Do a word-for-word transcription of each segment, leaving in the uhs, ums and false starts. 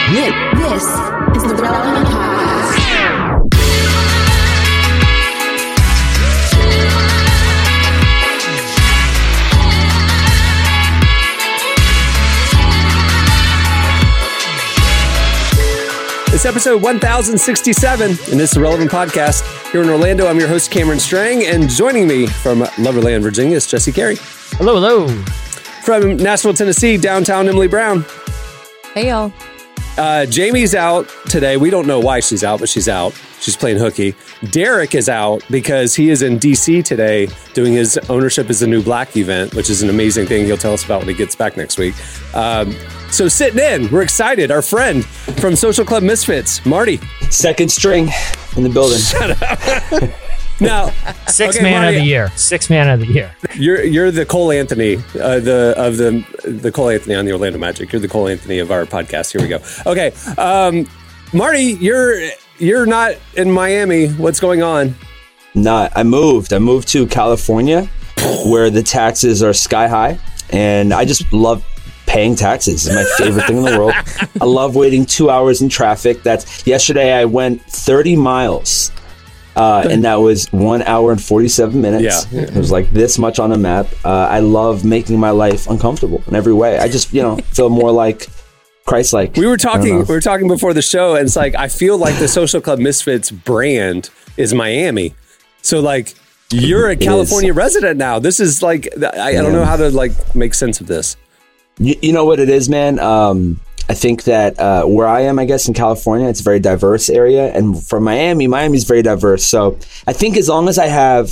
This is the Relevant Podcast. It's episode one thousand sixty-seven, and this is the Relevant Podcast. Here in Orlando, I'm your host, Cameron Strang, and joining me from Loverland, Virginia, is Jesse Carey. Hello, hello. From Nashville, Tennessee, downtown Emily Brown. Hey, y'all. Uh, Jamie's out today. We don't know why she's out, but she's out. She's playing hooky. Derek is out because he is in D C today doing his Ownership is the New Black event, which is an amazing thing he'll tell us about when he gets back next week. Um, so sitting in, we're excited. Our friend from Social Club Misfits, Marty. Second string in the building. Shut up. Now, Six okay, man Marty, of the year. Six man of the year. You're you're the Cole Anthony, uh, the of the the Cole Anthony on the Orlando Magic. You're the Cole Anthony of our podcast. Here we go. Okay, um, Marty, you're you're not in Miami. What's going on? Nah, I moved. I moved to California, where the taxes are sky high, and I just love paying taxes. It's my favorite thing in the world. I love waiting two hours in traffic. That's yesterday. I went thirty miles. Uh, and that was one hour and forty-seven minutes. Yeah. It was like this much on a map. Uh, I love making my life uncomfortable in every way. I just, you know, feel more like Christ-like. We were talking. We were talking before the show, and it's like I feel like the Social Club Misfits brand is Miami. So like you're a California resident now. This is like I, I don't know how to like make sense of this. You, you know what it is, man. Um, I think that uh, where I am, I guess, in California, it's a very diverse area. And for Miami, Miami's very diverse. So I think as long as I have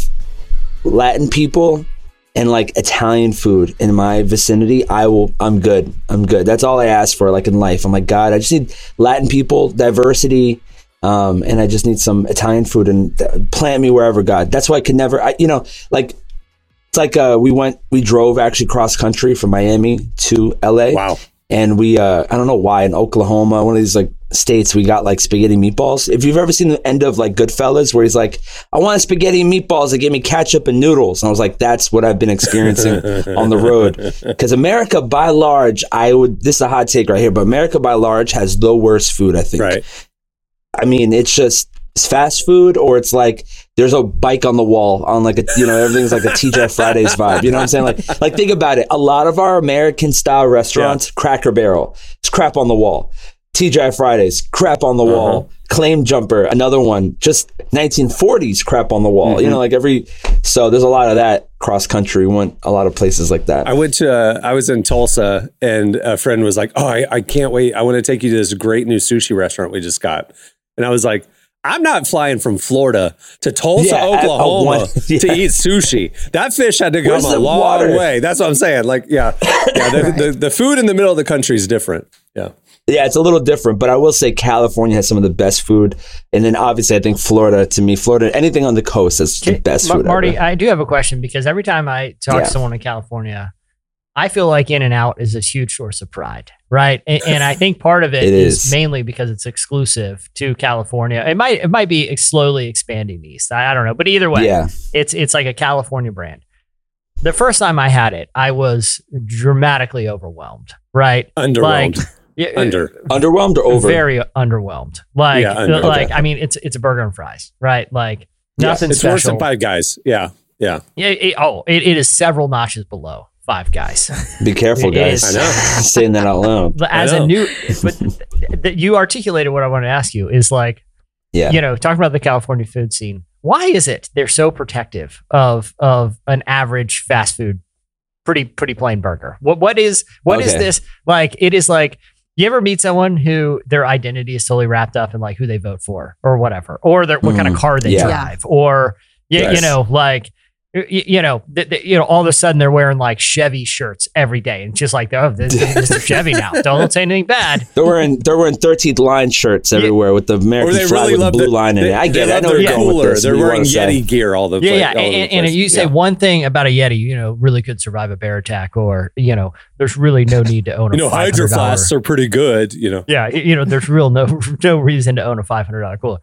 Latin people and like Italian food in my vicinity, I will, I'm good. I'm good. That's all I ask for, like in life. I'm like, God, I just need Latin people, diversity, um, and I just need some Italian food and th- plant me wherever, God. That's why I could never, I, you know, like, it's like uh, we went, we drove actually cross country from Miami to L A. Wow. And we, uh, I don't know why, in Oklahoma, one of these like states, we got like spaghetti meatballs. If you've ever seen the end of like Goodfellas, where he's like, I want spaghetti meatballs that give me ketchup and noodles. And I was like, that's what I've been experiencing on the road. Because America, by large, I would, this is a hot take right here, but America, by large, has the worst food, I think. Right. I mean, it's just, it's fast food, or it's like there's a bike on the wall on like a, you know, everything's like a T G I Fridays vibe. You know what I'm saying? Like, like think about it. A lot of our American style restaurants, yeah. Cracker Barrel, it's crap on the wall. T G I Fridays, crap on the uh-huh. wall. Claim Jumper, another one, just nineteen forties crap on the wall. Mm-hmm. You know, like every, so there's a lot of that cross country. We went a lot of places like that. I went to, uh, I was in Tulsa, and a friend was like, oh, I, I can't wait. I want to take you to this great new sushi restaurant we just got. And I was like, I'm not flying from Florida to Tulsa, yeah, Oklahoma one, yeah. to eat sushi. That fish had to come Where's a long water? way. That's what I'm saying. Like, yeah, yeah. The, the, the food in the middle of the country is different. Yeah. Yeah, it's a little different, but I will say California has some of the best food. And then obviously I think Florida, to me, Florida, anything on the coast is the best Ma- food Marty, ever. I do have a question, because every time I talk Yeah. to someone in California, I feel like In-N-Out is this huge source of pride, right? And, and I think part of it, It is. is. mainly because it's exclusive to California. It might it might be slowly expanding east. I, I don't know, but either way, Yeah. it's it's like a California brand. The first time I had it, I was dramatically overwhelmed, right? Underwhelmed. Like, yeah, Under. Underwhelmed or over? Very underwhelmed. Like, Yeah, under. like Okay. I mean, it's it's a burger and fries, right? Like Yeah, nothing It's special. worse than Five Guys. Yeah. Yeah. Yeah. It, oh, it, it is several notches below Five Guys. Be careful, It guys. is. I know. Saying that out loud. But as I know. a new, but th- th- you articulated what I want to ask you is like, Yeah. you know, talking about the California food scene. Why is it they're so protective of of an average fast food, pretty pretty plain burger? What what is what is Okay. this like? It is like. You ever meet someone who their identity is totally wrapped up in like who they vote for or whatever, or their, what kind of Mm, car they yeah. drive, or you, Yes. you know, like you, you know, th- th- you know, all of a sudden they're wearing like Chevy shirts every day, and just like, oh, this, this is Chevy now. Don't say anything bad. They're wearing they're wearing thirteenth line shirts everywhere with the Or American they flag really with the love blue the, line in they, it. I get they it. I love know their you're going with cooler. this. They're What do you wearing wanna say? Yeti gear all the Yeah, place. yeah, all over and, the and, and place. if you say Yeah. one thing about a Yeti, you know, really could survive a bear attack, or you know, there's really no need to own a You know, five Hydro hundred dollars. Flasks are pretty good, you know. Yeah, you know, there's real no no reason to own a five hundred dollars cooler.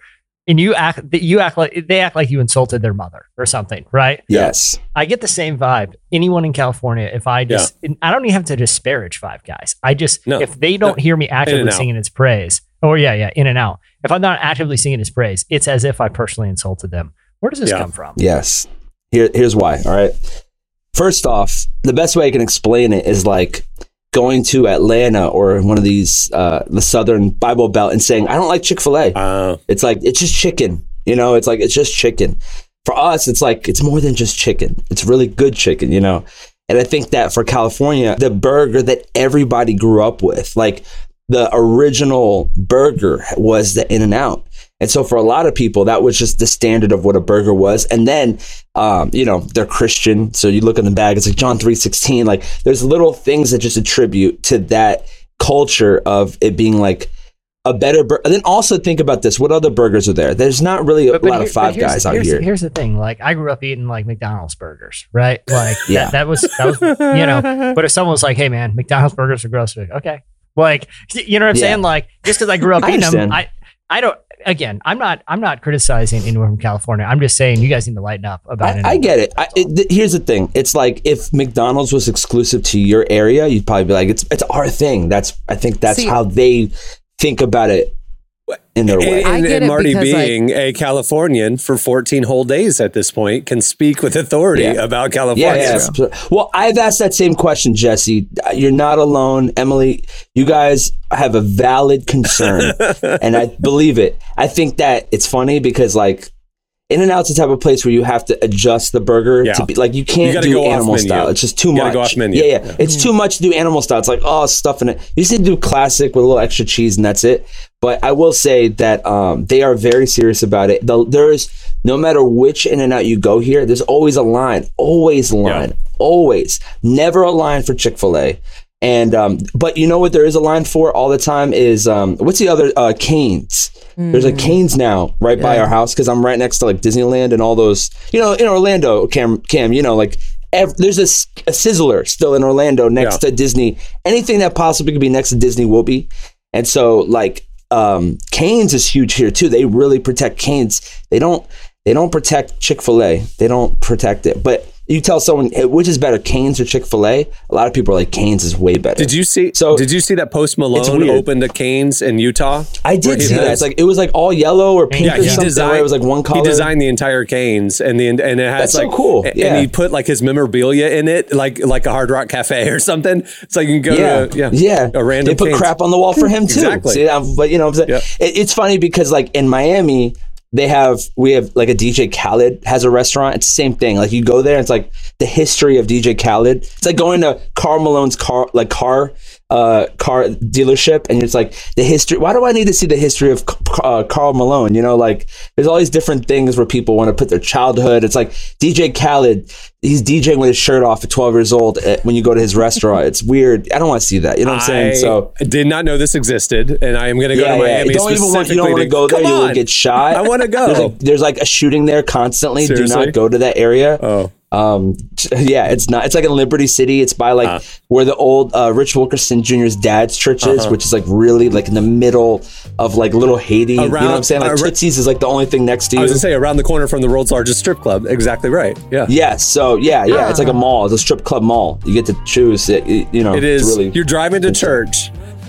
and you act that you act like they act like you insulted their mother or something, right? Yes. I get the same vibe. Anyone in California, if I just, yeah. I don't even have to disparage Five Guys. I just, no. if they don't no. hear me actively singing its praise, or yeah, yeah, In and Out. If I'm not actively singing its praise, it's as if I personally insulted them. Where does this yeah. come from? Yes. Here, here's why. All right. First off, the best way I can explain it is like going to Atlanta or one of these, uh, the Southern Bible Belt and saying, I don't like Chick-fil-A. Uh, it's like, it's just chicken. You know, it's like, it's just chicken. For us, it's like, it's more than just chicken. It's really good chicken, you know? And I think that for California, the burger that everybody grew up with, like the original burger was the In and Out. And so for a lot of people, that was just the standard of what a burger was. And then, um, you know, they're Christian. So you look in the bag, it's like John three sixteen. Like there's little things that just attribute to that culture of it being like a better burger. And then also think about this. What other burgers are there? There's not really a but, but lot here, of Five Guys out here's, here. Here's the thing. Like I grew up eating like McDonald's burgers, right? Like yeah. that, that was, that was, you know, but if someone was like, hey man, McDonald's burgers are gross. Like, okay. Like, you know what I'm yeah. saying? Like just because I grew up eating them, I, I don't, again, I'm not, I'm not criticizing anyone from California. I'm just saying you guys need to lighten up about it. I get it. I, it th- here's the thing. It's like if McDonald's was exclusive to your area, you'd probably be like, it's, it's our thing. That's, I think that's See, how they think about it in their way. And, and, and Marty being like, a Californian for fourteen whole days at this point can speak with authority yeah. about California. Yeah, yeah. Well, I've asked that same question, Jesse. You're not alone. Emily, you guys have a valid concern and I believe it. I think that it's funny because like In and Out's the type of place where you have to adjust the burger yeah. to be like you can't you do animal style. It's just too you much. Go off menu. Yeah, yeah, yeah. It's too much to do animal style. It's like oh, stuff in it. You just need to do classic with a little extra cheese and that's it. But I will say that um, they are very serious about it. The, there's no matter which In and Out you go here, there's always a line, always a line, yeah. always. Never a line for Chick-fil-A. And um, but you know what there is a line for all the time is um, what's the other uh, Cane's. Mm. There's a Cane's now right yeah. by our house because I'm right next to like Disneyland and all those. You know, in Orlando, Cam, Cam, you know, like ev- there's a, a Sizzler still in Orlando next yeah. to Disney. Anything that possibly could be next to Disney will be. And so like um, Cane's is huge here too. They really protect Cane's. They don't. They don't protect Chick-fil-A. They don't protect it, but. You tell someone hey, which is better, Cane's or Chick-fil-A. A lot of people are like Cane's is way better. Did you see? So did you see that Post Malone opened a Cane's in Utah? I did see that. It's like it was like all yellow or pink yeah, or something. Designed, it was like one color. He designed the entire Cane's and the and it has That's like so cool. Yeah. And he put like his memorabilia in it, like like a Hard Rock Cafe or something. It's like you can go yeah. to yeah, yeah. a random. They put Cane's. crap on the wall for him too. Exactly. See, but you know, what I'm saying? Yep. It, it's funny because like in Miami. They have, we have like a D J Khaled has a restaurant. It's the same thing. Like you go there, and it's like the history of D J Khaled. It's like going to Karl Malone's car, like car, uh, car dealership, and it's like the history. Why do I need to see the history of uh, Karl Malone? You know, like there's all these different things where people want to put their childhood. It's like D J Khaled. He's DJing with his shirt off at twelve years old at, when you go to his restaurant. It's weird. I don't want to see that. You know what I'm saying? So I did not know this existed, and I am going to go yeah, to Miami. Yeah. Don't even want, you don't want to go there. You will get shot. I want to go. There's like, there's like a shooting there constantly. Seriously? Do not go to that area. Oh. Um, yeah, it's not. It's like in Liberty City. It's by like uh. where the old uh, Rich Wilkerson Junior's dad's church is, uh-huh. which is like really like in the middle of like little Haiti. Around, you know what I'm saying? Like uh, Tootsie's is like the only thing next to you. I was gonna say around the corner from the world's largest strip club. Exactly right. Yeah. Yeah. So yeah, yeah, it's like a mall. It's a strip club mall. You get to choose. It, you know, it is. Really you're driving to church,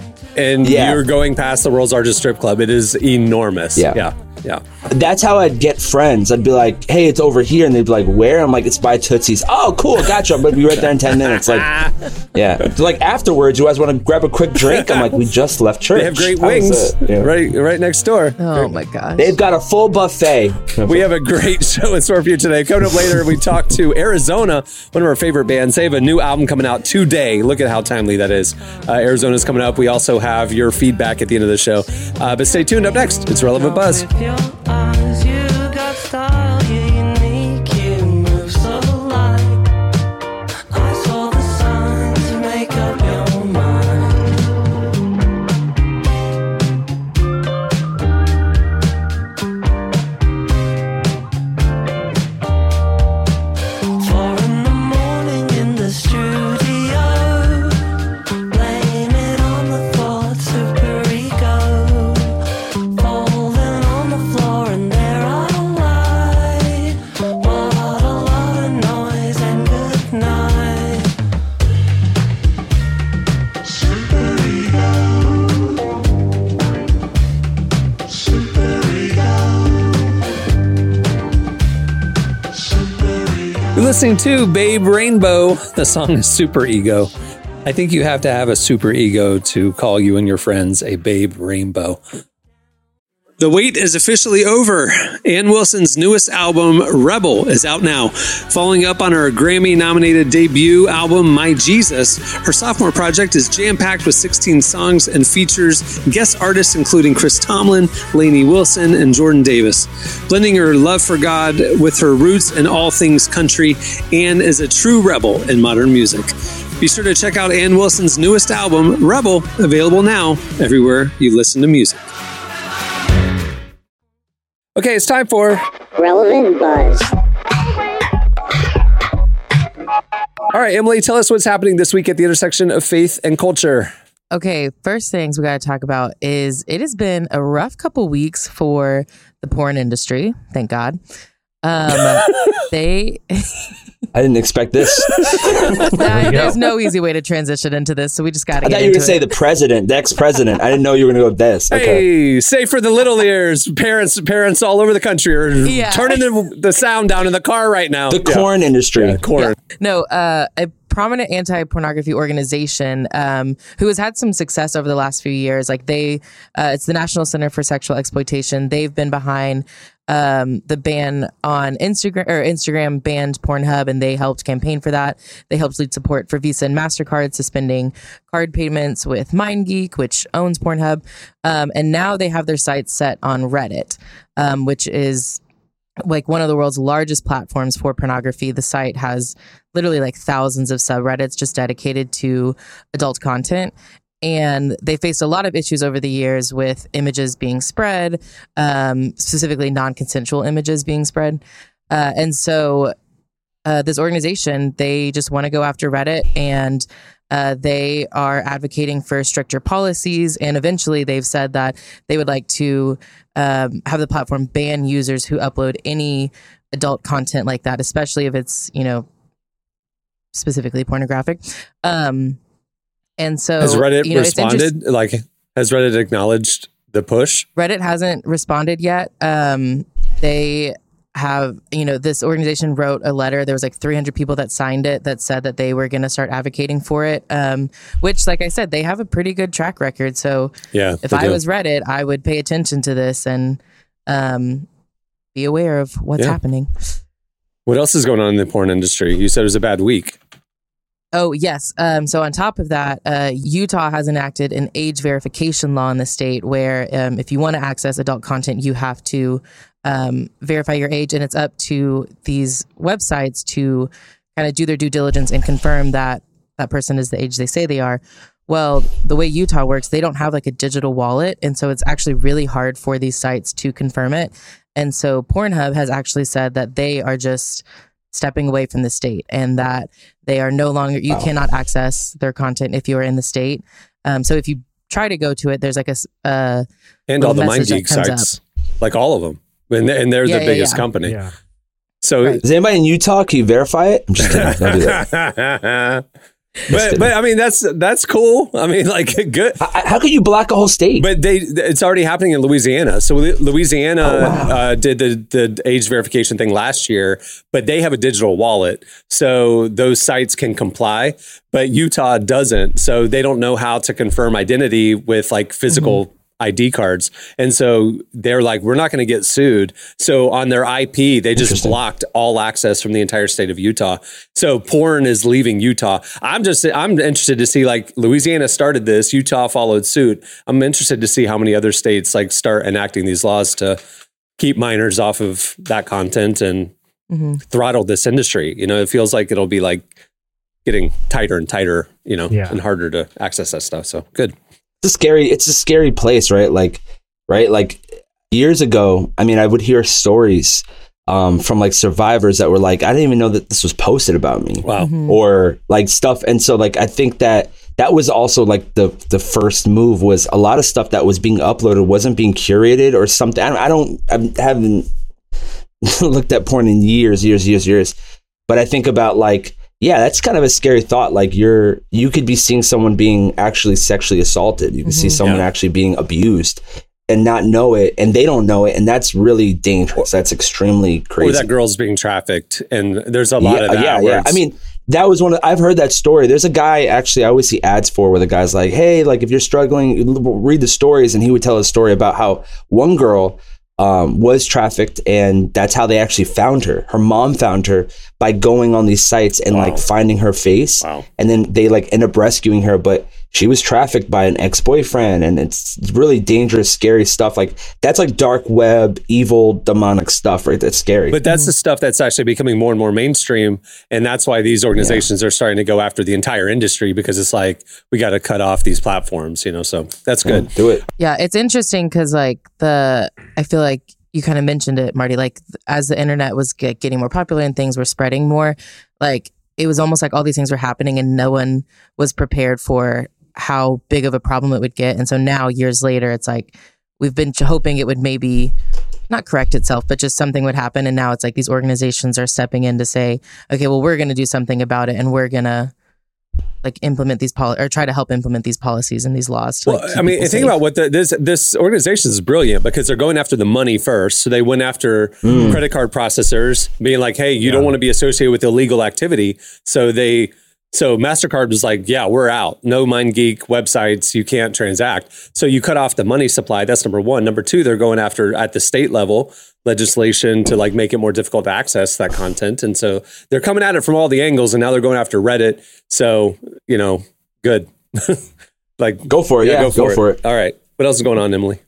and yeah. you're going past the world's largest strip club. It is enormous. Yeah. Yeah. Yeah. That's how I'd get friends. I'd be like, hey, it's over here. And they'd be like, where? I'm like, it's by Tootsie's. Oh, cool. Gotcha. I'm going to be right there in ten minutes. Like, yeah. So like afterwards, you guys want to grab a quick drink? I'm like, we just left church. They have great wings yeah. right right next door. Oh, my gosh. They've got a full buffet. We have a great show in store for you today. Coming up later, we talk to Arizona, one of our favorite bands. They have a new album coming out today. Look at how timely that is. Uh, Arizona's coming up. We also have your feedback at the end of the show. Uh, but stay tuned. Up next, it's Relevant Buzz. Eyes, you got style, you're unique, you move so light. I saw the signs to make up your mind. Four in the morning in the studio, blame it on the thoughts of Perico. Falling on the floor and listening to Babe Rainbow. The song is Super Ego. I think you have to have a super ego to call you and your friends a Babe Rainbow. The wait is officially over. Ann Wilson's newest album, Rebel, is out now. Following up on her Grammy-nominated debut album, My Jesus, her sophomore project is jam-packed with sixteen songs and features guest artists including Chris Tomlin, Lainey Wilson, and Jordan Davis. Blending her love for God with her roots in all things country, Ann is a true rebel in modern music. Be sure to check out Ann Wilson's newest album, Rebel, available now everywhere you listen to music. Okay, it's time for Relevant Buzz. All right, Emily, tell us what's happening this week at the intersection of faith and culture. Okay, first things we got to talk about is it has been a rough couple weeks for the porn industry. Thank God. Um, they... I didn't expect this. Nah, there's no easy way to transition into this, so we just got to I get thought you were into going to say it. the president, the ex-president. I didn't know you were going to go with this. Okay. Hey, say for the little ears, parents parents all over the country are Yeah. turning the, the sound down in the car right now. The Yeah. corn industry. Yeah, corn. No, uh, a prominent anti-pornography organization um, who has had some success over the last few years. Like they, uh, it's the National Center for Sexual Exploitation. They've been behind um, the ban on Instagram, or Instagram banned Pornhub, and they helped campaign for that. They helped lead support for Visa and MasterCard suspending card payments with MindGeek, which owns Pornhub. Um, and now they have their sights set on Reddit, um, which is like one of the world's largest platforms for pornography. The site has literally like thousands of subreddits just dedicated to adult content. And they faced a lot of issues over the years with images being spread, um, specifically non-consensual images being spread. Uh, and so uh, this organization, they just want to go after Reddit, and uh, they are advocating for stricter policies. And eventually they've said that they would like to um, have the platform ban users who upload any adult content like that, especially if it's, you know, specifically pornographic. Um, and so Has Reddit you know, it's interest- responded? Like, has Reddit acknowledged the push? Reddit hasn't responded yet. Um, they have, you know, this organization wrote a letter. There was like three hundred people that signed it that said that they were going to start advocating for it, um, which, like I said, they have a pretty good track record. So Yeah, if they I do. was Reddit, I would pay attention to this and um, be aware of what's Yeah. happening. What else is going on in the porn industry? You said it was a bad week. Oh, yes. Um, so on top of that, uh, Utah has enacted an age verification law in the state where um, if you want to access adult content, you have to um, verify your age. And it's up to these websites to kind of do their due diligence and confirm that that person is the age they say they are. Well, the way Utah works, they don't have like a digital wallet. And so it's actually really hard for these sites to confirm it. And so Pornhub has actually said that they are just stepping away from the state, and that they are no longer, you Wow. cannot access their content if you are in the state. Um, so if you try to go to it, there's like a, s- uh, And all the little message MindGeek that comes sites. Like all of them. And, and they're Yeah, the yeah, biggest yeah. company. Yeah. So Right. Is anybody in Utah? Can you verify it? I'm just kidding. Don't do that. but but I mean that's that's cool. I mean, like, good. How, how could you block a whole state? But they it's already happening in Louisiana. So Louisiana Oh, wow. uh, did the the age verification thing last year, but they have a digital wallet, so those sites can comply. But Utah doesn't, so they don't know how to confirm identity with like physical Mm-hmm. I D cards, and so they're like, we're not going to get sued. So on their I P, they just Interesting. blocked all access from the entire state of Utah. So porn is leaving Utah. I'm just, I'm interested to see, like, Louisiana started this, Utah followed suit. I'm interested to see how many other states like start enacting these laws to keep minors off of that content and mhm. throttle this industry. You know, it feels like it'll be like getting tighter and tighter, you know, Yeah. and harder to access that stuff. So good. It's a scary, it's a scary place, right? Like, right? Like years ago, I mean, I would hear stories um, from like survivors that were like, I didn't even know that this was posted about me. Wow. Mhm. Or like stuff. And so like, I think that that was also like the, the first move was a lot of stuff that was being uploaded wasn't being curated or something. I don't, I don't, I haven't looked at porn in years, years, years, years. But I think about like, yeah, that's kind of a scary thought. Like you're, you could be seeing someone being actually sexually assaulted. You can see Mhm. someone Yeah. actually being abused. and not know it, and they don't know it, and that's really dangerous. That's extremely crazy. Or that girl's being trafficked, and there's a lot yeah, of that. Yeah, yeah. I mean, that was one of, I've heard that story. There's a guy, actually, I always see ads for where the guy's like, hey, like if you're struggling, read the stories, and he would tell a story about how one girl um, was trafficked, and that's how they actually found her. Her mom found her by going on these sites and wow. like finding her face, wow. and then they like end up rescuing her, but she was trafficked by an ex-boyfriend, and it's really dangerous, scary stuff. Like that's like dark web, evil, demonic stuff, right? That's scary. But that's the stuff that's actually becoming more and more mainstream, and that's why these organizations yeah. are starting to go after the entire industry, because it's like we got to cut off these platforms, you know. So that's good. Yeah, do it. Yeah, it's interesting because like the I feel like you kind of mentioned it, Marty. Like as the internet was get, getting more popular and things were spreading more, like it was almost like all these things were happening, and no one was prepared for how big of a problem it would get. And so now years later, it's like we've been hoping it would maybe not correct itself, but just something would happen. And now it's like these organizations are stepping in to say, okay, well, we're going to do something about it, and we're going to like implement these poli- or try to help implement these policies and these laws. To, well, like, I mean, think safe. about what the, this this organization is brilliant, because they're going after the money first. So they went after mm. credit card processors, being like, hey, you yeah. don't want to be associated with illegal activity. So they So MasterCard was like, yeah, we're out. No MindGeek websites. You can't transact. So you cut off the money supply. That's number one. Number two, they're going after at the state level legislation to like make it more difficult to access that content. And so they're coming at it from all the angles, and now they're going after Reddit. So, you know, good. Like go for it. Yeah, yeah go, for, go it. for it. All right. What else is going on, Emily?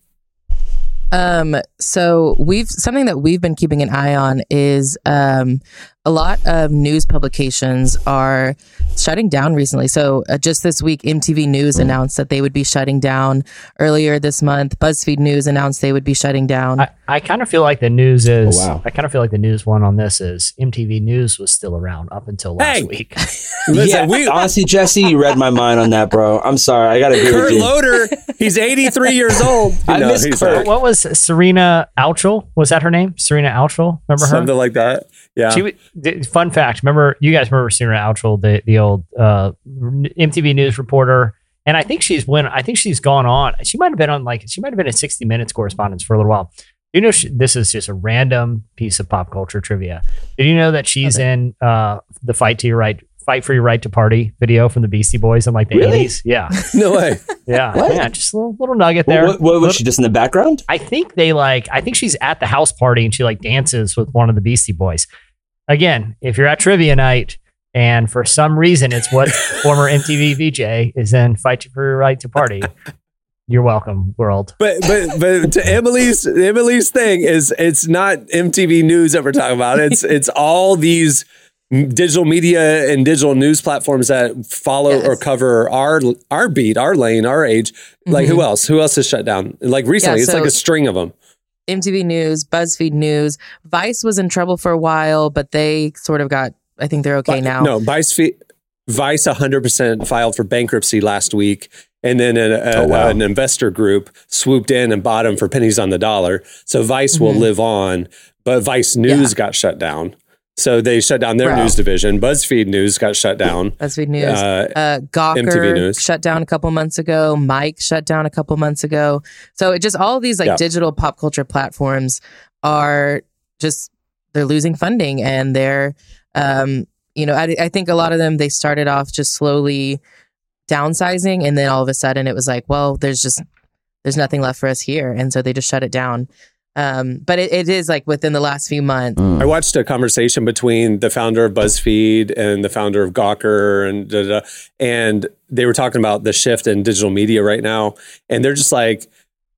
Um, so we've, something that we've been keeping an eye on is, um, a lot of news publications are shutting down recently. So uh, just this week, M T V News announced that they would be shutting down. Earlier this month, BuzzFeed News announced they would be shutting down. I, I kind of feel like the news is, oh, wow. I kind of feel like the news one on this is M T V News was still around up until last hey. week. Listen, yeah, we, honestly, Jesse, you read my mind on that, bro. I'm sorry. I got to agree Kurt with you. Loder, he's eighty-three years old. You I know, miss he's Kurt. like, What was Serena Altschul? Was that her name? Serena Altschul? Remember her? Something like that. Yeah. She, fun fact. Remember, you guys remember Serena Altschul, the the old uh, M T V News reporter, and I think she's went. I think she's gone on. She might have been on like she might have been in sixty minutes correspondence for a little while. You know, she, this is just a random piece of pop culture trivia. Did you know that she's okay. in uh, the Fight to Your Right, Fight for Your Right to Party video from the Beastie Boys in like the really? eighties? Yeah. No way. Yeah. What? Yeah. Just a little, little nugget there. What, what, what was she just in the background? I think they like. I think she's at the house party and she like dances with one of the Beastie Boys. Again, if you're at trivia night and for some reason it's what former M T V V J is in Fight for Your Right to Party, you're welcome, world. But but but to Emily's Emily's thing is it's not M T V News that we're talking about. It's it's all these digital media and digital news platforms that follow yes. or cover our our beat, our lane, our age. Like mm-hmm. who else? Who else is shut down? Like recently, yeah, so- it's like a string of them. M T V News, BuzzFeed News, Vice was in trouble for a while, but they sort of got, I think they're okay now. No, Vice, Vice one hundred percent filed for bankruptcy last week. And then a, a, oh, wow. an investor group swooped in and bought them for pennies on the dollar. So Vice mm-hmm. will live on, but Vice News yeah. got shut down. So they shut down their Bro. news division. BuzzFeed News got shut down. BuzzFeed News. Uh, uh, Gawker M T V News. Shut down a couple months ago. Mike shut down a couple months ago. So it just all of these like yeah. digital pop culture platforms are just, they're losing funding, and they're, um, you know, I, I think a lot of them, they started off just slowly downsizing, and then all of a sudden it was like, well, there's just, there's nothing left for us here. And so they just shut it down. Um, but it, it is like within the last few months. Mm. I watched a conversation between the founder of BuzzFeed and the founder of Gawker, and da, da, da, and they were talking about the shift in digital media right now. And they're just like,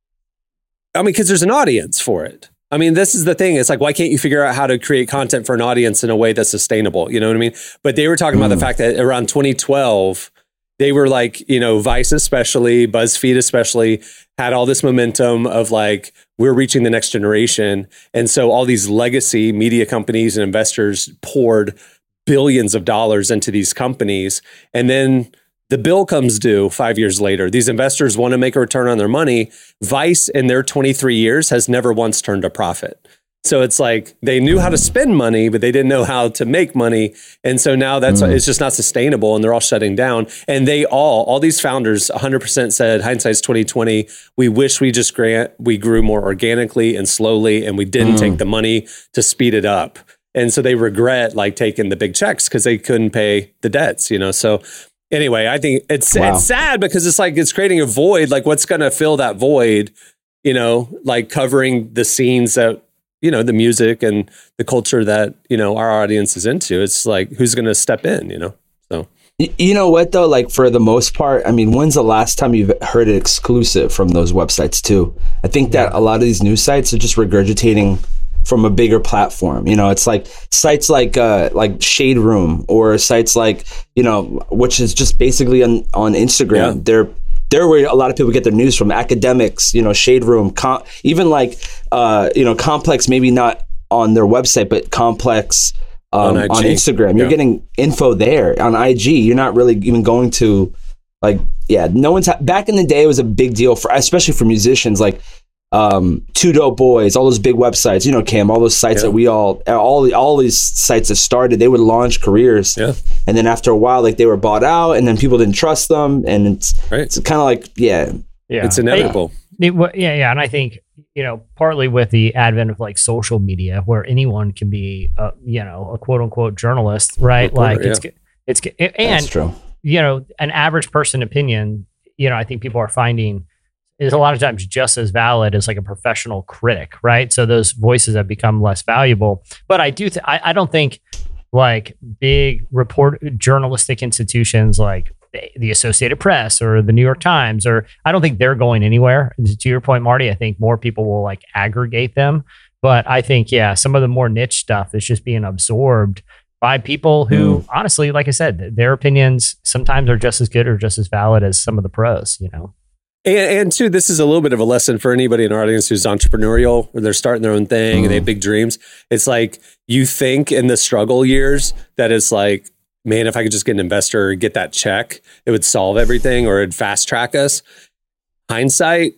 I mean, because there's an audience for it. I mean, this is the thing. It's like, why can't you figure out how to create content for an audience in a way that's sustainable? You know what I mean? But they were talking mm. about the fact that around twenty twelve, they were like, you know, Vice especially, BuzzFeed especially, had all this momentum of like, we're reaching the next generation. And so all these legacy media companies and investors poured billions of dollars into these companies. And then the bill comes due five years later. These investors want to make a return on their money. Vice in their twenty-three years has never once turned a profit. So it's like they knew how to spend money, but they didn't know how to make money. And so now that's mm. it's just not sustainable, and they're all shutting down. And they all, all these founders, one hundred percent said, hindsight's twenty twenty. We wish we just grant we grew more organically and slowly, and we didn't mm. take the money to speed it up. And so they regret like taking the big checks because they couldn't pay the debts, you know. So anyway, I think it's wow. it's sad because it's like it's creating a void. Like, what's going to fill that void? You know, like covering the scenes that, you know, the music and the culture that, you know, our audience is into. It's like, who's going to step in, you know? So, you know what though? Like for the most part, I mean, when's the last time you've heard it exclusive from those websites too? I think that a lot of these news sites are just regurgitating from a bigger platform. You know, it's like sites like uh, like Shade Room or sites like, you know, which is just basically on, on Instagram. Yeah. They're They're where a lot of people get their news from. Academics, you know, Shade Room, com- even like, uh, you know, Complex, maybe not on their website, but Complex um, on, on Instagram. You're yeah. getting info there. On I G, you're not really even going to, like, yeah, no one's, ha- back in the day, it was a big deal, for, especially for musicians, like um, Two Dope Boys, all those big websites, you know, Cam, all those sites yeah. that we all, all, all these sites that started, they would launch careers. Yeah. And then after a while, like they were bought out, and then people didn't trust them, and it's right. it's kind of like yeah, yeah, it's inevitable. It, it, yeah, yeah, and I think, you know, partly with the advent of like social media, where anyone can be, a, you know, a quote unquote journalist, right? Reporter, like it's yeah. it's it, and That's true. You know, an average person opinion, you know, I think people are finding is a lot of times just as valid as like a professional critic, right? So those voices have become less valuable. But I do, th- I, I don't think like big report journalistic institutions like the Associated Press or the New York Times, or I don't think they're going anywhere. To your point, Marty, I think more people will like aggregate them. But I think, yeah, some of the more niche stuff is just being absorbed by people who, mm. honestly, like I said, their opinions sometimes are just as good or just as valid as some of the pros, you know? And, and too, this is a little bit of a lesson for anybody in our audience who's entrepreneurial, or they're starting their own thing mm. and they have big dreams. It's like, you think in the struggle years that it's like, man, if I could just get an investor or get that check, it would solve everything or it'd fast track us. Hindsight,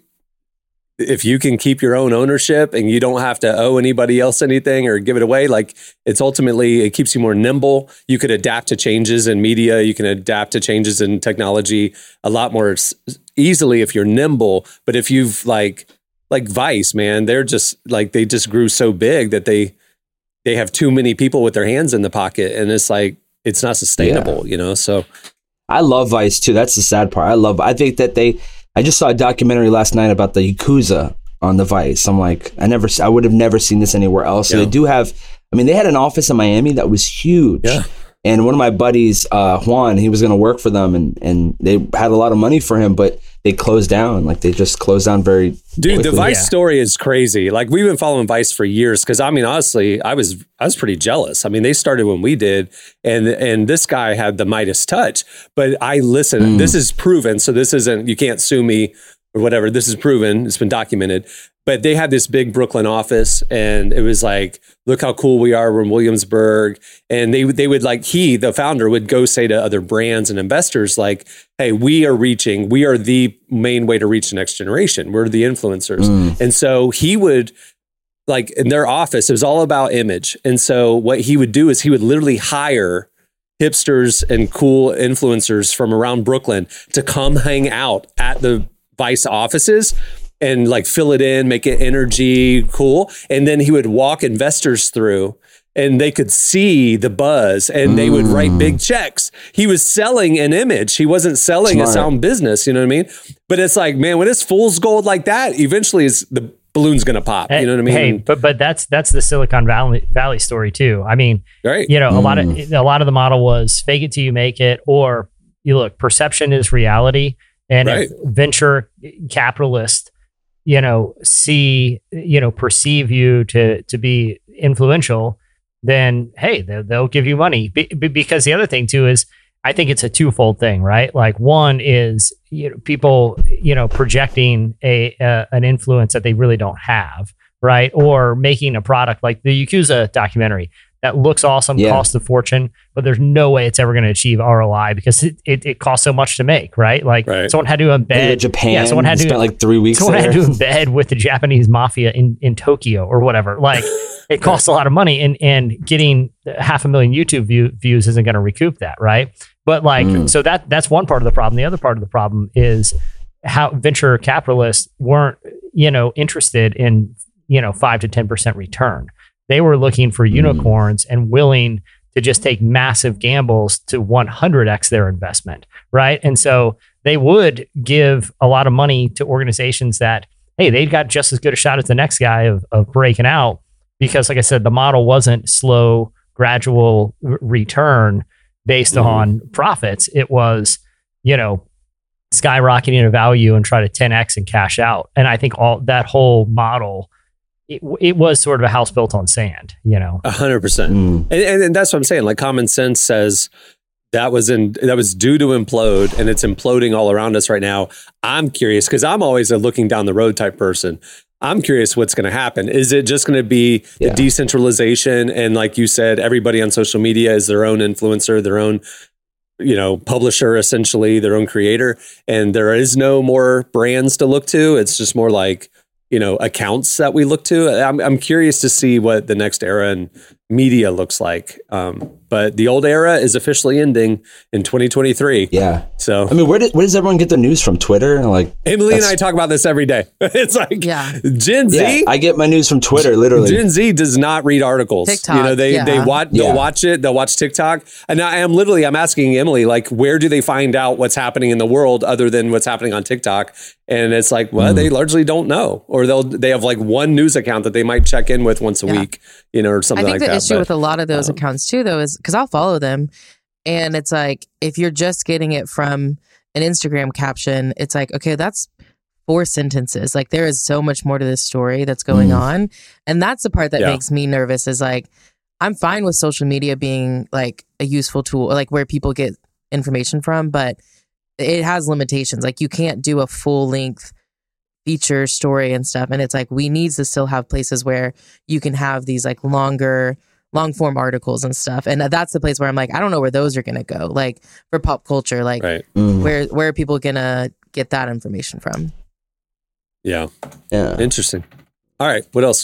if you can keep your own ownership and you don't have to owe anybody else anything or give it away, like it's ultimately, it keeps you more nimble. You could adapt to changes in media. You can adapt to changes in technology a lot more easily if you're nimble. But if you've like, like Vice, man, they're just like, they just grew so big that they, they have too many people with their hands in the pocket, and it's like, it's not sustainable, yeah. you know? So I love Vice too. That's the sad part. I love, I think that they, I just saw a documentary last night about the Yakuza on the Vice. I'm like, I never, I would have never seen this anywhere else. So yeah. they do have, I mean, they had an office in Miami that was huge. Yeah. And one of my buddies, uh, Juan, he was going to work for them, and, and they had a lot of money for him, but they closed down. Like they just closed down very Dude, quickly. The Vice yeah. story is crazy. Like we've been following Vice for years. Cause I mean, honestly, I was, I was pretty jealous. I mean, they started when we did, and, and this guy had the Midas touch, but I listen, mm. this is proven. So this isn't, you can't sue me or whatever. This is proven. It's been documented. But they had this big Brooklyn office, and it was like, look how cool we are. We're in Williamsburg. And they they would like, he, the founder, would go say to other brands and investors like, hey, we are reaching, we are the main way to reach the next generation. We're the influencers. Mm. And so he would, like in their office, it was all about image. And so what he would do is he would literally hire hipsters and cool influencers from around Brooklyn to come hang out at the Vice offices and like fill it in, make it energy cool. And then he would walk investors through, and they could see the buzz, and mm. they would write big checks. He was selling an image. He wasn't selling Smart. a sound business. You know what I mean? But it's like, man, when it's fool's gold like that, eventually is the balloon's going to pop. You know what I mean? Hey, but but that's that's the Silicon Valley Valley story too. I mean, right. you know, mm. a lot of a lot of the model was fake it till you make it, or you look, perception is reality. And right. if venture capitalists, you know, see, you know, perceive you to to be influential, then, hey, they'll, they'll give you money. Be, because the other thing, too, is I think it's a twofold thing, right? Like one is, you know, people, you know, projecting a uh, an influence that they really don't have, right? Or making a product like the Yakuza documentary. that looks awesome, Yeah. costs a fortune, but there's no way it's ever going to achieve R O I because it, it, it costs so much to make, right? Like Right. someone had to Maybe embed Japan. Yeah, someone had to spent like three weeks someone there. had to embed with the Japanese mafia in, in Tokyo or whatever. Like it costs a lot of money, and and getting half a million YouTube view, views isn't going to recoup that, right? But like, Mm. so that that's one part of the problem. The other part of the problem is how venture capitalists weren't, you know, interested in, you know, five to ten percent return. They were looking for unicorns and willing to just take massive gambles to one hundred x their investment, right? And so they would give a lot of money to organizations that, hey, they got just as good a shot as the next guy of, of breaking out because, like I said, the model wasn't slow, gradual r- return based Mhm. on profits. It was, you know, skyrocketing a value and try to ten x and cash out. And I think all that whole model, it, it was sort of a house built on sand, you know? A hundred percent. Mm. And, and, and that's what I'm saying. Like common sense says that was in that was due to implode, and it's imploding all around us right now. I'm curious because I'm always a looking down the road type person. I'm curious what's going to happen. Is it just going to be Yeah. the decentralization? And like you said, everybody on social media is their own influencer, their own, you know, publisher, essentially their own creator. And there is no more brands to look to. It's just more like, you know, accounts that we look to. I'm, I'm curious to see what the next era in media looks like. Um, but the old era is officially ending in twenty twenty-three. Yeah. So I mean, where, did, where does everyone get their news from? Twitter? Like Emily and that's- I talk about this every day. It's like Yeah. Gen Z. Yeah, I get my news from Twitter, literally. Gen Z does not read articles. TikTok, you know, they yeah. they watch they'll Yeah. watch it. They'll watch TikTok. And I am literally I'm asking Emily like, where do they find out what's happening in the world other than what's happening on TikTok? And it's like, well, Mm. they largely don't know, or they'll they have like one news account that they might check in with once a Yeah. week, you know, or something I think like the that. issue But, with a lot of those um, accounts too, though, is because I'll follow them, and it's like if you're just getting it from an Instagram caption, it's like okay, that's four sentences. Like there is so much more to this story that's going Mm. on, and that's the part that Yeah. makes me nervous. Is like I'm fine with social media being like a useful tool, like where people get information from, but it has limitations. Like you can't do a full length feature story and stuff, and it's like we need to still have places where you can have these like longer long form articles and stuff, and that's the place where I'm like I don't know where those are gonna go, like for pop culture, like right. Mm. where where are people gonna get that information from? Yeah. Yeah. Interesting. All right. What else?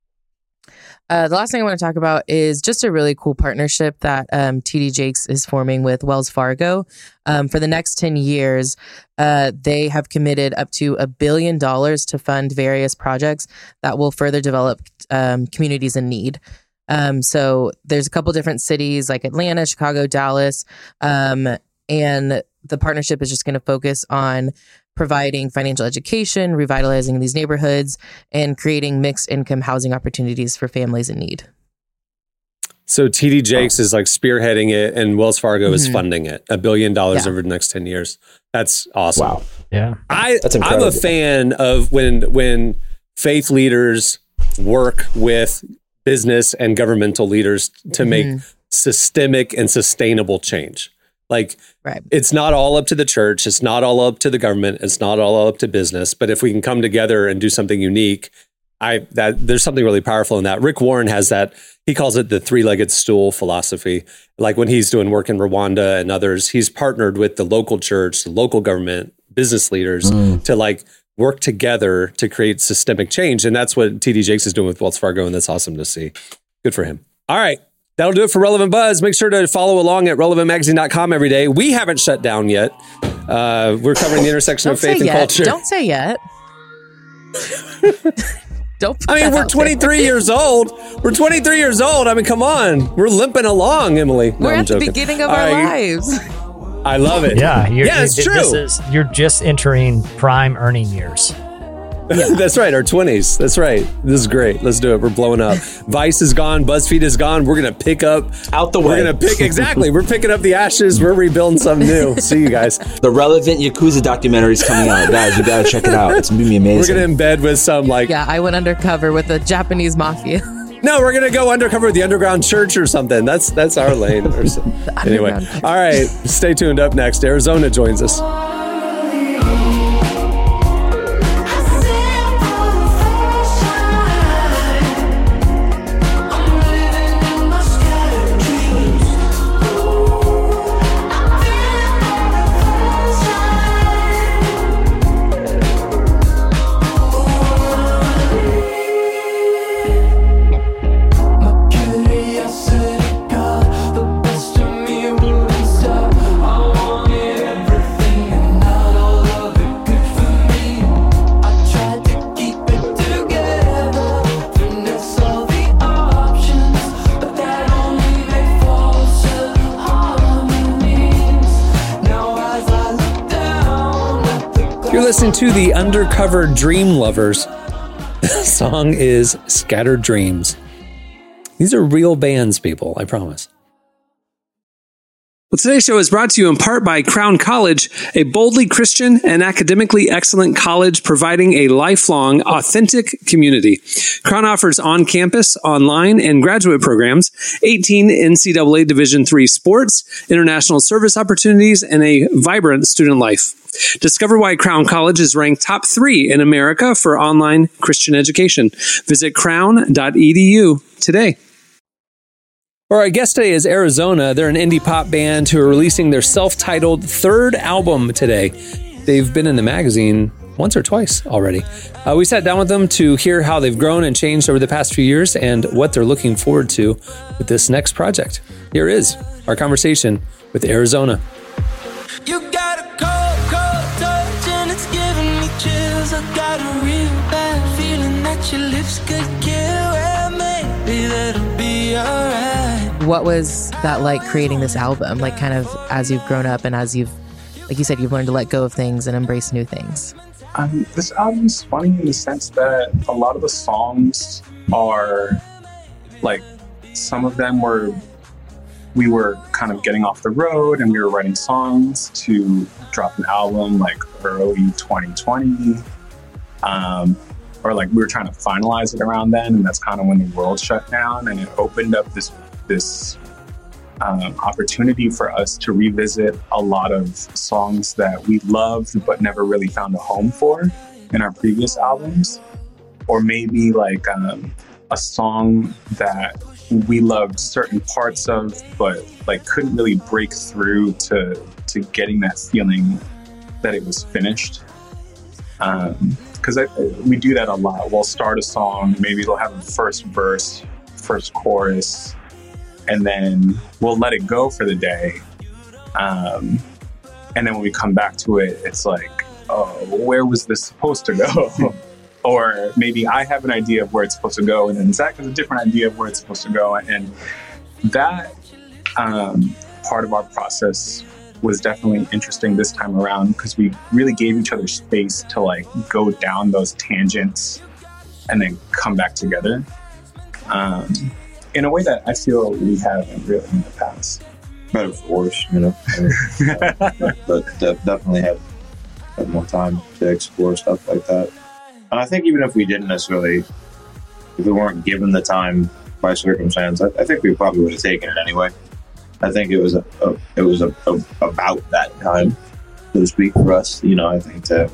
Uh, the last thing I want to talk about is just a really cool partnership that um, T D Jakes is forming with Wells Fargo. Um, for the next ten years, uh, they have committed up to a billion dollars to fund various projects that will further develop um, communities in need. Um, so there's a couple different cities like Atlanta, Chicago, Dallas, um, and the partnership is just going to focus on providing financial education, revitalizing these neighborhoods, and creating mixed income housing opportunities for families in need. So T D Jakes is like spearheading it, and Wells Fargo is Mhm. funding it, a billion dollars Yeah. over the next ten years. That's awesome. Wow. Yeah. I, That's I'm a incredible. fan of when when faith leaders work with business and governmental leaders to make systemic and sustainable change. Like Right. it's not all up to the church, it's not all up to the government, it's not all up to business, but if we can come together and do something unique, I that there's something really powerful in that. Rick Warren has that, he calls it the three-legged stool philosophy. Like when he's doing work in Rwanda and others, he's partnered with the local church, the local government, business leaders to like work together to create systemic change. And that's what T D Jakes is doing with Wells Fargo. And that's awesome to see. Good for him. All right. That'll do it for Relevant Buzz. Make sure to follow along at relevant magazine dot com every day. We haven't shut down yet. Uh, we're covering the intersection Don't of faith say and yet. culture. Don't say yet. Don't. put I mean, that we're out there. twenty-three years old. We're twenty-three years old. I mean, come on. We're limping along, Emily. No, We're I'm at the joking. beginning of All our right, you- lives. I love it. Yeah. You're, Yeah, it's th- true. This is, you're just entering prime earning years. That's right. Our twenties. That's right. This is great. Let's do it. We're blowing up. Vice is gone. BuzzFeed is gone. We're going to pick up. Out the We're way. going to pick. Exactly. We're picking up the ashes. We're rebuilding something new. See you guys. The Relevant Yakuza documentary is coming out, guys. You gotta check it out. It's gonna be We're amazing. going to embed with some like, Yeah, I went undercover with the Japanese mafia. no, we're going to go undercover with the underground church or something. That's, that's our lane. Or so. Anyway. underground church. All right. Stay tuned. Up next, Arizona joins us. I'm living in my sky. You're listening to the Undercover Dream Lovers. The song is Scattered Dreams. These are real bands, people, I promise. Well, today's show is brought to you in part by Crown College, a boldly Christian and academically excellent college providing a lifelong, authentic community. Crown offers on-campus, online, and graduate programs, eighteen N C double A Division three sports, international service opportunities, and a vibrant student life. Discover why Crown College is ranked top three in America for online Christian education. Visit crown dot e d u today. Our guest today is Arizona. They're an indie pop band who are releasing their self-titled third album today. They've been in the magazine once or twice already. Uh, we sat down with them to hear how they've grown and changed over the past few years and what they're looking forward to with this next project. Here is our conversation with Arizona. You got a cold, cold touch and it's giving me chills. I got a real bad feeling that your lips could kill. Well, maybe that'll be alright. What was that like creating this album? Like kind of as you've grown up and as you've, like you said, you've learned to let go of things and embrace new things. Um, this album's funny in the sense that a lot of the songs are like, some of them were, we were kind of getting off the road and we were writing songs to drop an album like early twenty twenty. Um, or like we were trying to finalize it around then, and that's kind of when the world shut down, and it opened up this this um, opportunity for us to revisit a lot of songs that we loved but never really found a home for in our previous albums, or maybe like um, a song that we loved certain parts of but like couldn't really break through to to getting that feeling that it was finished. Um, because we do that a lot. We'll start a song, maybe it'll have a first verse, first chorus, and then we'll let it go for the day. Um, and then when we come back to it, it's like, oh, where was this supposed to go? Or maybe I have an idea of where it's supposed to go, and then Zach has a different idea of where it's supposed to go. And that um, part of our process was definitely interesting this time around, because we really gave each other space to like go down those tangents and then come back together um, in a way that I feel we haven't really in the past. Better for worse, you know. I mean, uh, but de- definitely had, had more time to explore stuff like that. And I think even if we didn't necessarily, if we weren't given the time by circumstance, I, I think we probably would have taken it anyway. I think it was a, a it was a, a, about that time, so to speak, for us. You know, I think to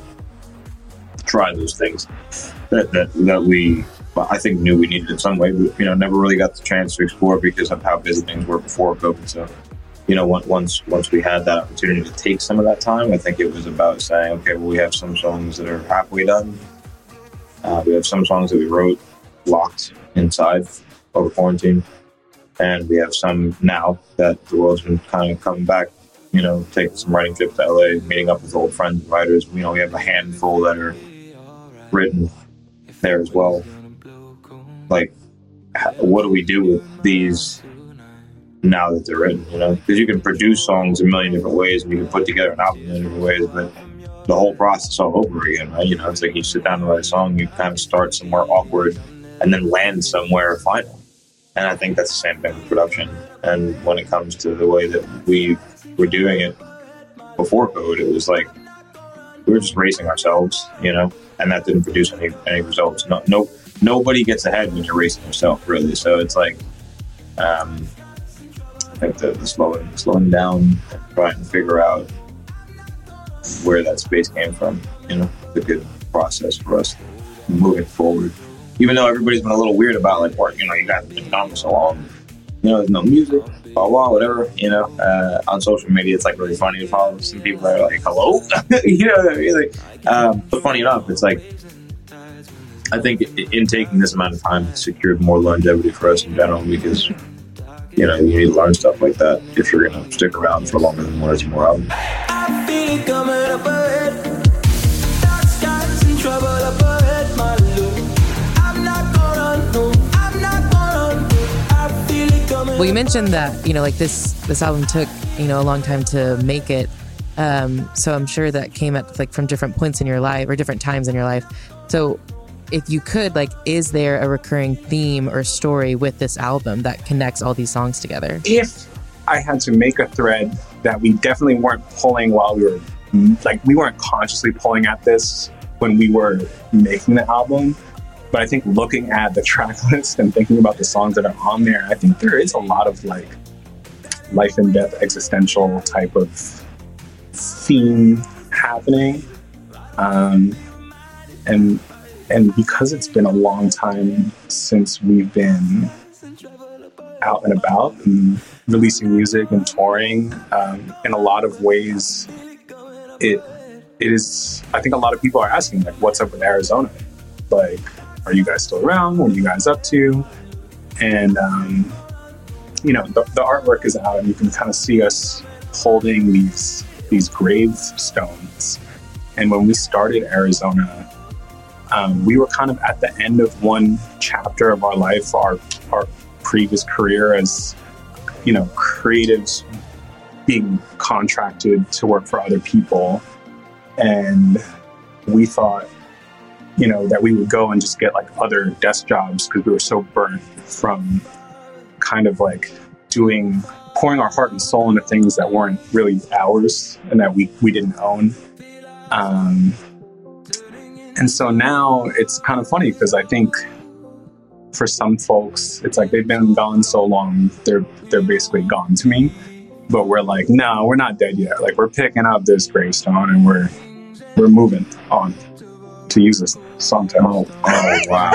try those things that that, that we, I think, knew we needed in some way, but you know, never really got the chance to explore because of how busy things were before COVID. So, you know, once once we had that opportunity to take some of that time, I think it was about saying, okay, well, we have some songs that are halfway done. Uh, we have some songs that we wrote locked inside over quarantine. And we have some now that the world's been kind of coming back, you know, taking some writing trips to L A, meeting up with old friends and writers. You know, we have a handful that are written there as well. Like, what do we do with these now that they're written, you know? Because you can produce songs a million different ways and you can put together an album in a million different ways, but the whole process all over again, right? You know, it's like you sit down and write a song, you kind of start somewhere awkward and then land somewhere final. And I think that's the same thing with production. And when it comes to the way that we were doing it before COVID, it was like we were just racing ourselves, you know, and that didn't produce any, any results. No, no, nobody gets ahead when you're racing yourself, really. So it's like, um, I think the, the slowing, slowing down and trying to figure out where that space came from, you know, the good process for us moving forward. Even though everybody's been a little weird about, like, work, you know, you guys have been gone for so long. You know, there's no music, blah, blah, whatever. You know, uh, on social media, it's, like, really funny to follow some people that are like, hello? You know what I mean? Like, um, but funny enough, it's like, I think in taking this amount of time, it's secured more longevity for us in general because, you know, you need to learn stuff like that if you're going to stick around for longer than one or two more albums. I feel it coming up ahead. Dark skies and trouble up ahead, my love. Well, you mentioned that, you know, like this this album took, you know, a long time to make it. Um, so I'm sure that came at like from different points in your life or different times in your life. So if you could, like, is there a recurring theme or story with this album that connects all these songs together? If I had to make a thread that we definitely weren't pulling while we were, like, we weren't consciously pulling at this when we were making the album, but I think looking at the track list and thinking about the songs that are on there, I think there is a lot of like life and death existential type of theme happening. Um, and and because it's been a long time since we've been out and about and releasing music and touring, um, in a lot of ways, it it is, I think a lot of people are asking, like, what's up with Arizona? Like, are you guys still around? What are you guys up to? And, um, you know, the, the artwork is out and you can kind of see us holding these these gravestones. And when we started Arizona, um, we were kind of at the end of one chapter of our life, our our previous career as, you know, creatives being contracted to work for other people. And we thought, you know, that we would go and just get like other desk jobs because we were so burnt from kind of like doing, pouring our heart and soul into things that weren't really ours and that we, we didn't own. Um, and so now it's kind of funny because I think for some folks, it's like they've been gone so long, they're they're basically gone to me. But we're like, no, we're not dead yet. Like, we're picking up this gravestone and we're we're moving on, to use this song title. Oh,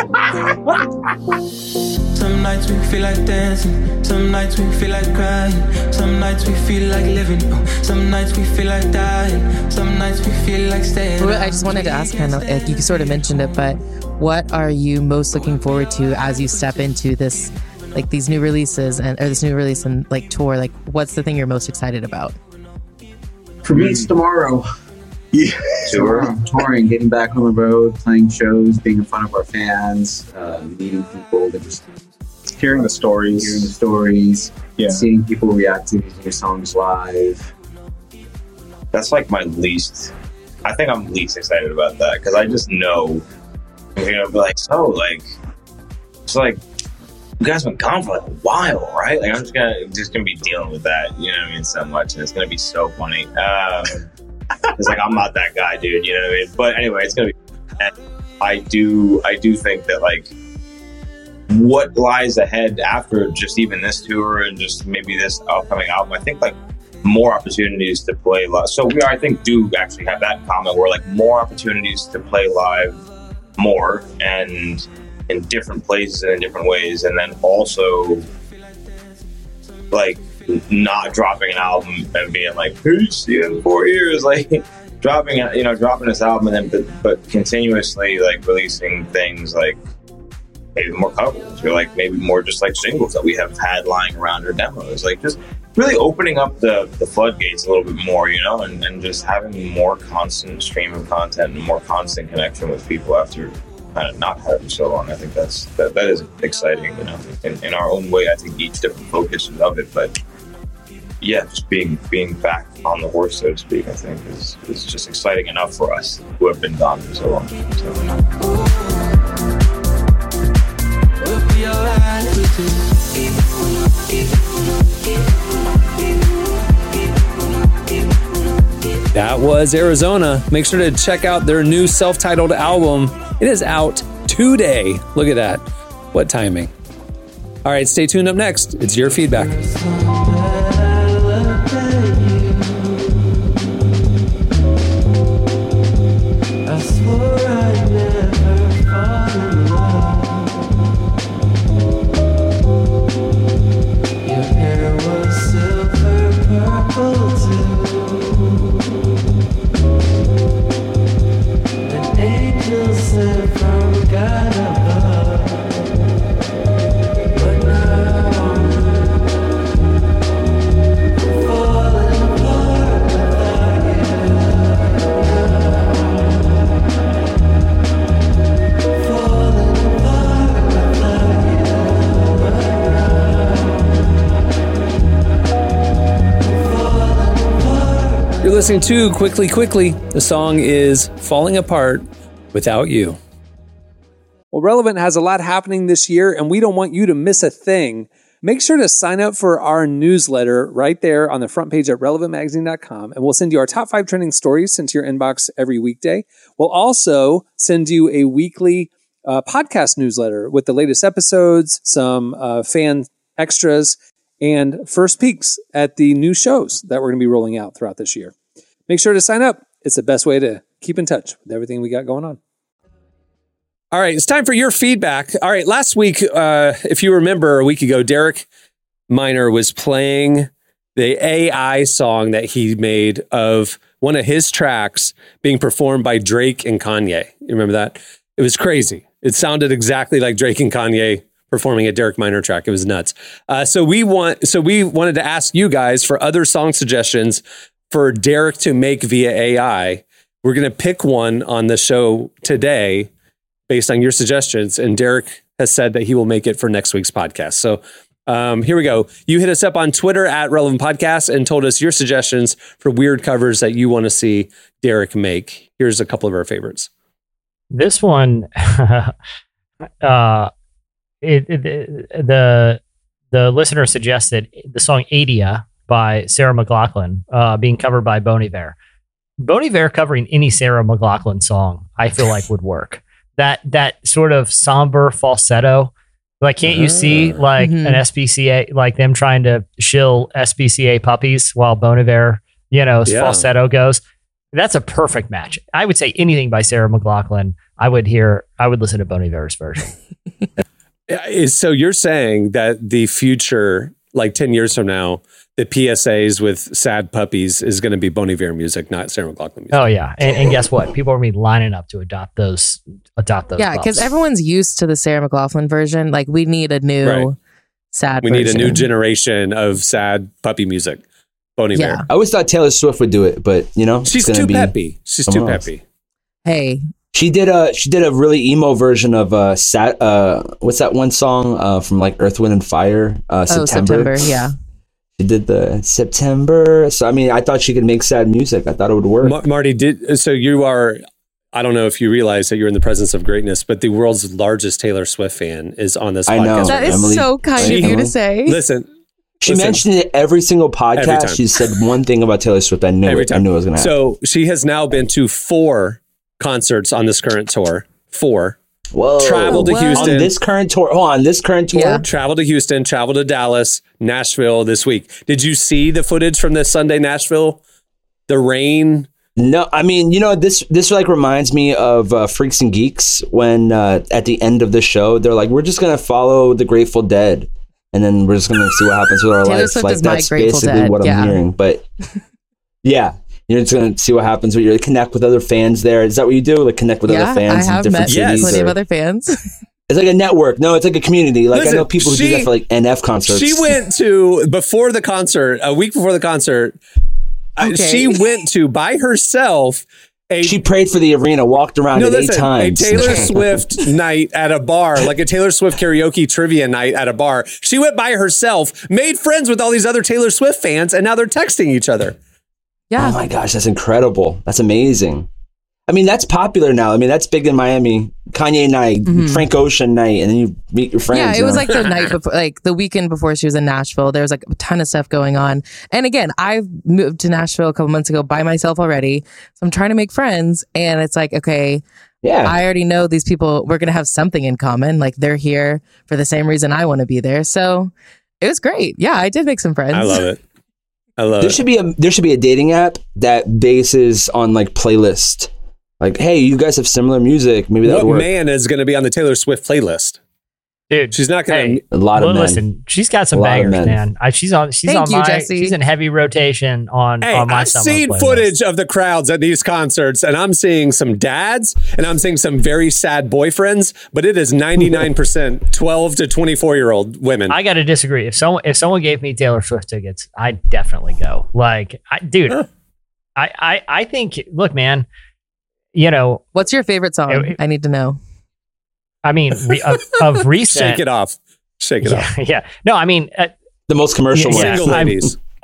wow. Some nights we feel like dancing, some nights we feel like crying, some nights we feel like living, some nights we feel like dying, some nights we feel like staying. Well, I just wanted to ask, kind of, like, you sort of mentioned it, but what are you most looking forward to as you step into this, like these new releases and or this new release and like tour? Like, what's the thing you're most excited about? For me, it's tomorrow. Yeah, Tour, touring, getting back on the road, playing shows, being in front of our fans, uh, meeting people, that just hearing the stories, hearing the stories, yeah, seeing people react to these new songs live. That's like my least. I think I'm least excited about that because I just know you're gonna be like, so like, it's like you guys been gone for like a while, right? Like I'm just gonna just gonna be dealing with that, you know what I mean, so much, and it's gonna be so funny. Um, It's like I'm not that guy, dude. You know what I mean? But anyway, it's gonna be. And I do, I do think that like what lies ahead after just even this tour and just maybe this upcoming album. I think like more opportunities to play live. So we, I think, do actually have that in common. Where like more opportunities to play live, more and in different places and in different ways, and then also like. Not dropping an album and being like, peace, see you in four years, like dropping, you know, dropping this album and then, but, but continuously like releasing things like maybe more covers or like maybe more just like singles that we have had lying around or demos, like just really opening up the, the floodgates a little bit more, you know, and, and just having more constant stream of content and more constant connection with people after kind of not having so long. I think that's, that, that is exciting, you know, in, in our own way. I think each different focuses of it, but yeah, just being being back on the horse, so to speak, I think is, is just exciting enough for us who have been gone for so long. So. That was Arizona. Make sure to check out their new self-titled album. It is out today. Look at that. What timing. All right, stay tuned. Up next, it's your feedback. listening to Quickly Quickly. The song is Falling Apart Without You. Well, Relevant has a lot happening this year, and we don't want you to miss a thing. Make sure to sign up for our newsletter right there on the front page at relevant magazine dot com, and we'll send you our top five trending stories sent to your inbox every weekday. We'll also send you a weekly uh, podcast newsletter with the latest episodes, some uh, fan extras, and first peeks at the new shows that we're going to be rolling out throughout this year. Make sure to sign up. It's the best way to keep in touch with everything we got going on. All right, it's time for your feedback. All right, last week, uh, if you remember, a week ago, Derek Minor was playing the A I song that he made of one of his tracks being performed by Drake and Kanye. You remember that? It was crazy. It sounded exactly like Drake and Kanye performing a Derek Minor track. It was nuts. Uh, so we want, so we wanted to ask you guys for other song suggestions for Derek to make via A I. We're going to pick one on the show today based on your suggestions, and Derek has said that he will make it for next week's podcast. So um, here we go. You hit us up on Twitter at Relevant Podcast and told us your suggestions for weird covers that you want to see Derek make. Here's a couple of our favorites. This one, uh, It, it, the the listener suggested the song Adia by Sarah McLachlan uh, being covered by Bon Iver. Bon Iver covering any Sarah McLachlan song, I feel like would work. That that sort of somber falsetto. Like, can't you see like mm-hmm. an S P C A, like them trying to shill S P C A puppies while Bon Iver, you know, yeah. falsetto goes? That's a perfect match. I would say anything by Sarah McLachlan, I would hear, I would listen to Bon Iver's version. So you're saying that the future, like ten years from now, the P S As with sad puppies is going to be Bon Iver music, not Sarah McLachlan music. Oh yeah, and, and guess what? People are going to be lining up to adopt those, adopt those. Yeah, because everyone's used to the Sarah McLachlan version. Like, we need a new right. sad. We version. need a new generation of sad puppy music. Bon Iver. Yeah. I always thought Taylor Swift would do it, but you know, she's too peppy. She's too peppy. Hey. She did a she did a really emo version of uh sat uh what's that one song uh from like Earth, Wind and Fire uh September. Oh, September, yeah. She did the September. So I mean, I thought she could make sad music. I thought it would work. Ma- Marty did. So you are. I don't know if you realize that you're in the presence of greatness, but the world's largest Taylor Swift fan is on this I podcast. know. That is Emily, so kind she, of you to say. Listen. She Listen, mentioned it every single podcast. Every she said one thing about Taylor Swift. I knew every it. Time. I knew it was going to happen. So she has now been to four concerts on this current tour. Four. Whoa. Traveled to Whoa. Houston. On this current tour. Hold on. This current tour? Yeah. Traveled to Houston, traveled to Dallas, Nashville this week. Did you see the footage from this Sunday Nashville? The rain? No, I mean, you know, this this like reminds me of uh, Freaks and Geeks when uh, at the end of the show, they're like, we're just going to follow the Grateful Dead. And then we're just going to see what happens with our Taylor life. Swift Like, is that's my Grateful basically Dead. what I'm Yeah. hearing. But yeah, you're just going to see what happens when you connect with other fans there. Is that what you do? Like connect with Yeah, other fans I in have different met cities? plenty of or- other fans. It's like a network. No, it's like a community. Like, Listen, I know people who she- do that for like N F concerts. She went to, before the concert, a week before the concert, uh, Okay. she went to, by herself, a She prayed for the arena, walked around No, it listen, eight times. a Taylor Swift night at a bar, like a Taylor Swift karaoke trivia night at a bar. She went by herself, made friends with all these other Taylor Swift fans, and now they're texting each other. Yeah. Oh my gosh, that's incredible. That's amazing. I mean, that's popular now. I mean, that's big in Miami. Kanye night, Mhm. Frank Ocean night, and then you meet your friends. Yeah, it you was know? like the night before, like the weekend before she was in Nashville. There was like a ton of stuff going on. And again, I've moved to Nashville a couple months ago by myself already. So I'm trying to make friends. And it's like, okay, yeah. I already know these people, we're going to have something in common. Like, they're here for the same reason I want to be there. So it was great. Yeah, I did make some friends. I love it. I love there it. should be a there should be a dating app that bases on like playlist. Like, hey, you guys have similar music. Maybe that What would work. man is going to be on the Taylor Swift playlist? Dude, She's not going hey, to. A lot of well, men. listen, she's got some A lot of bangers, men. man. I, she's on. She's Thank on you, my. Jesse. She's in heavy rotation on. Hey, on my I've summer seen playlist. footage of the crowds at these concerts, and I'm seeing some dads, and I'm seeing some very sad boyfriends, but it is ninety-nine percent twelve to twenty-four year old women. I got to disagree. If someone if someone gave me Taylor Swift tickets, I'd definitely go. Like, I, dude, Huh. I, I I think. Look, man. You know, What's your favorite song? It- I need to know. I mean, re, of, of recent. Shake it off. Shake it off. yeah, yeah. No, I mean, uh, The most commercial Yeah, one. yeah. Single I'm- ladies.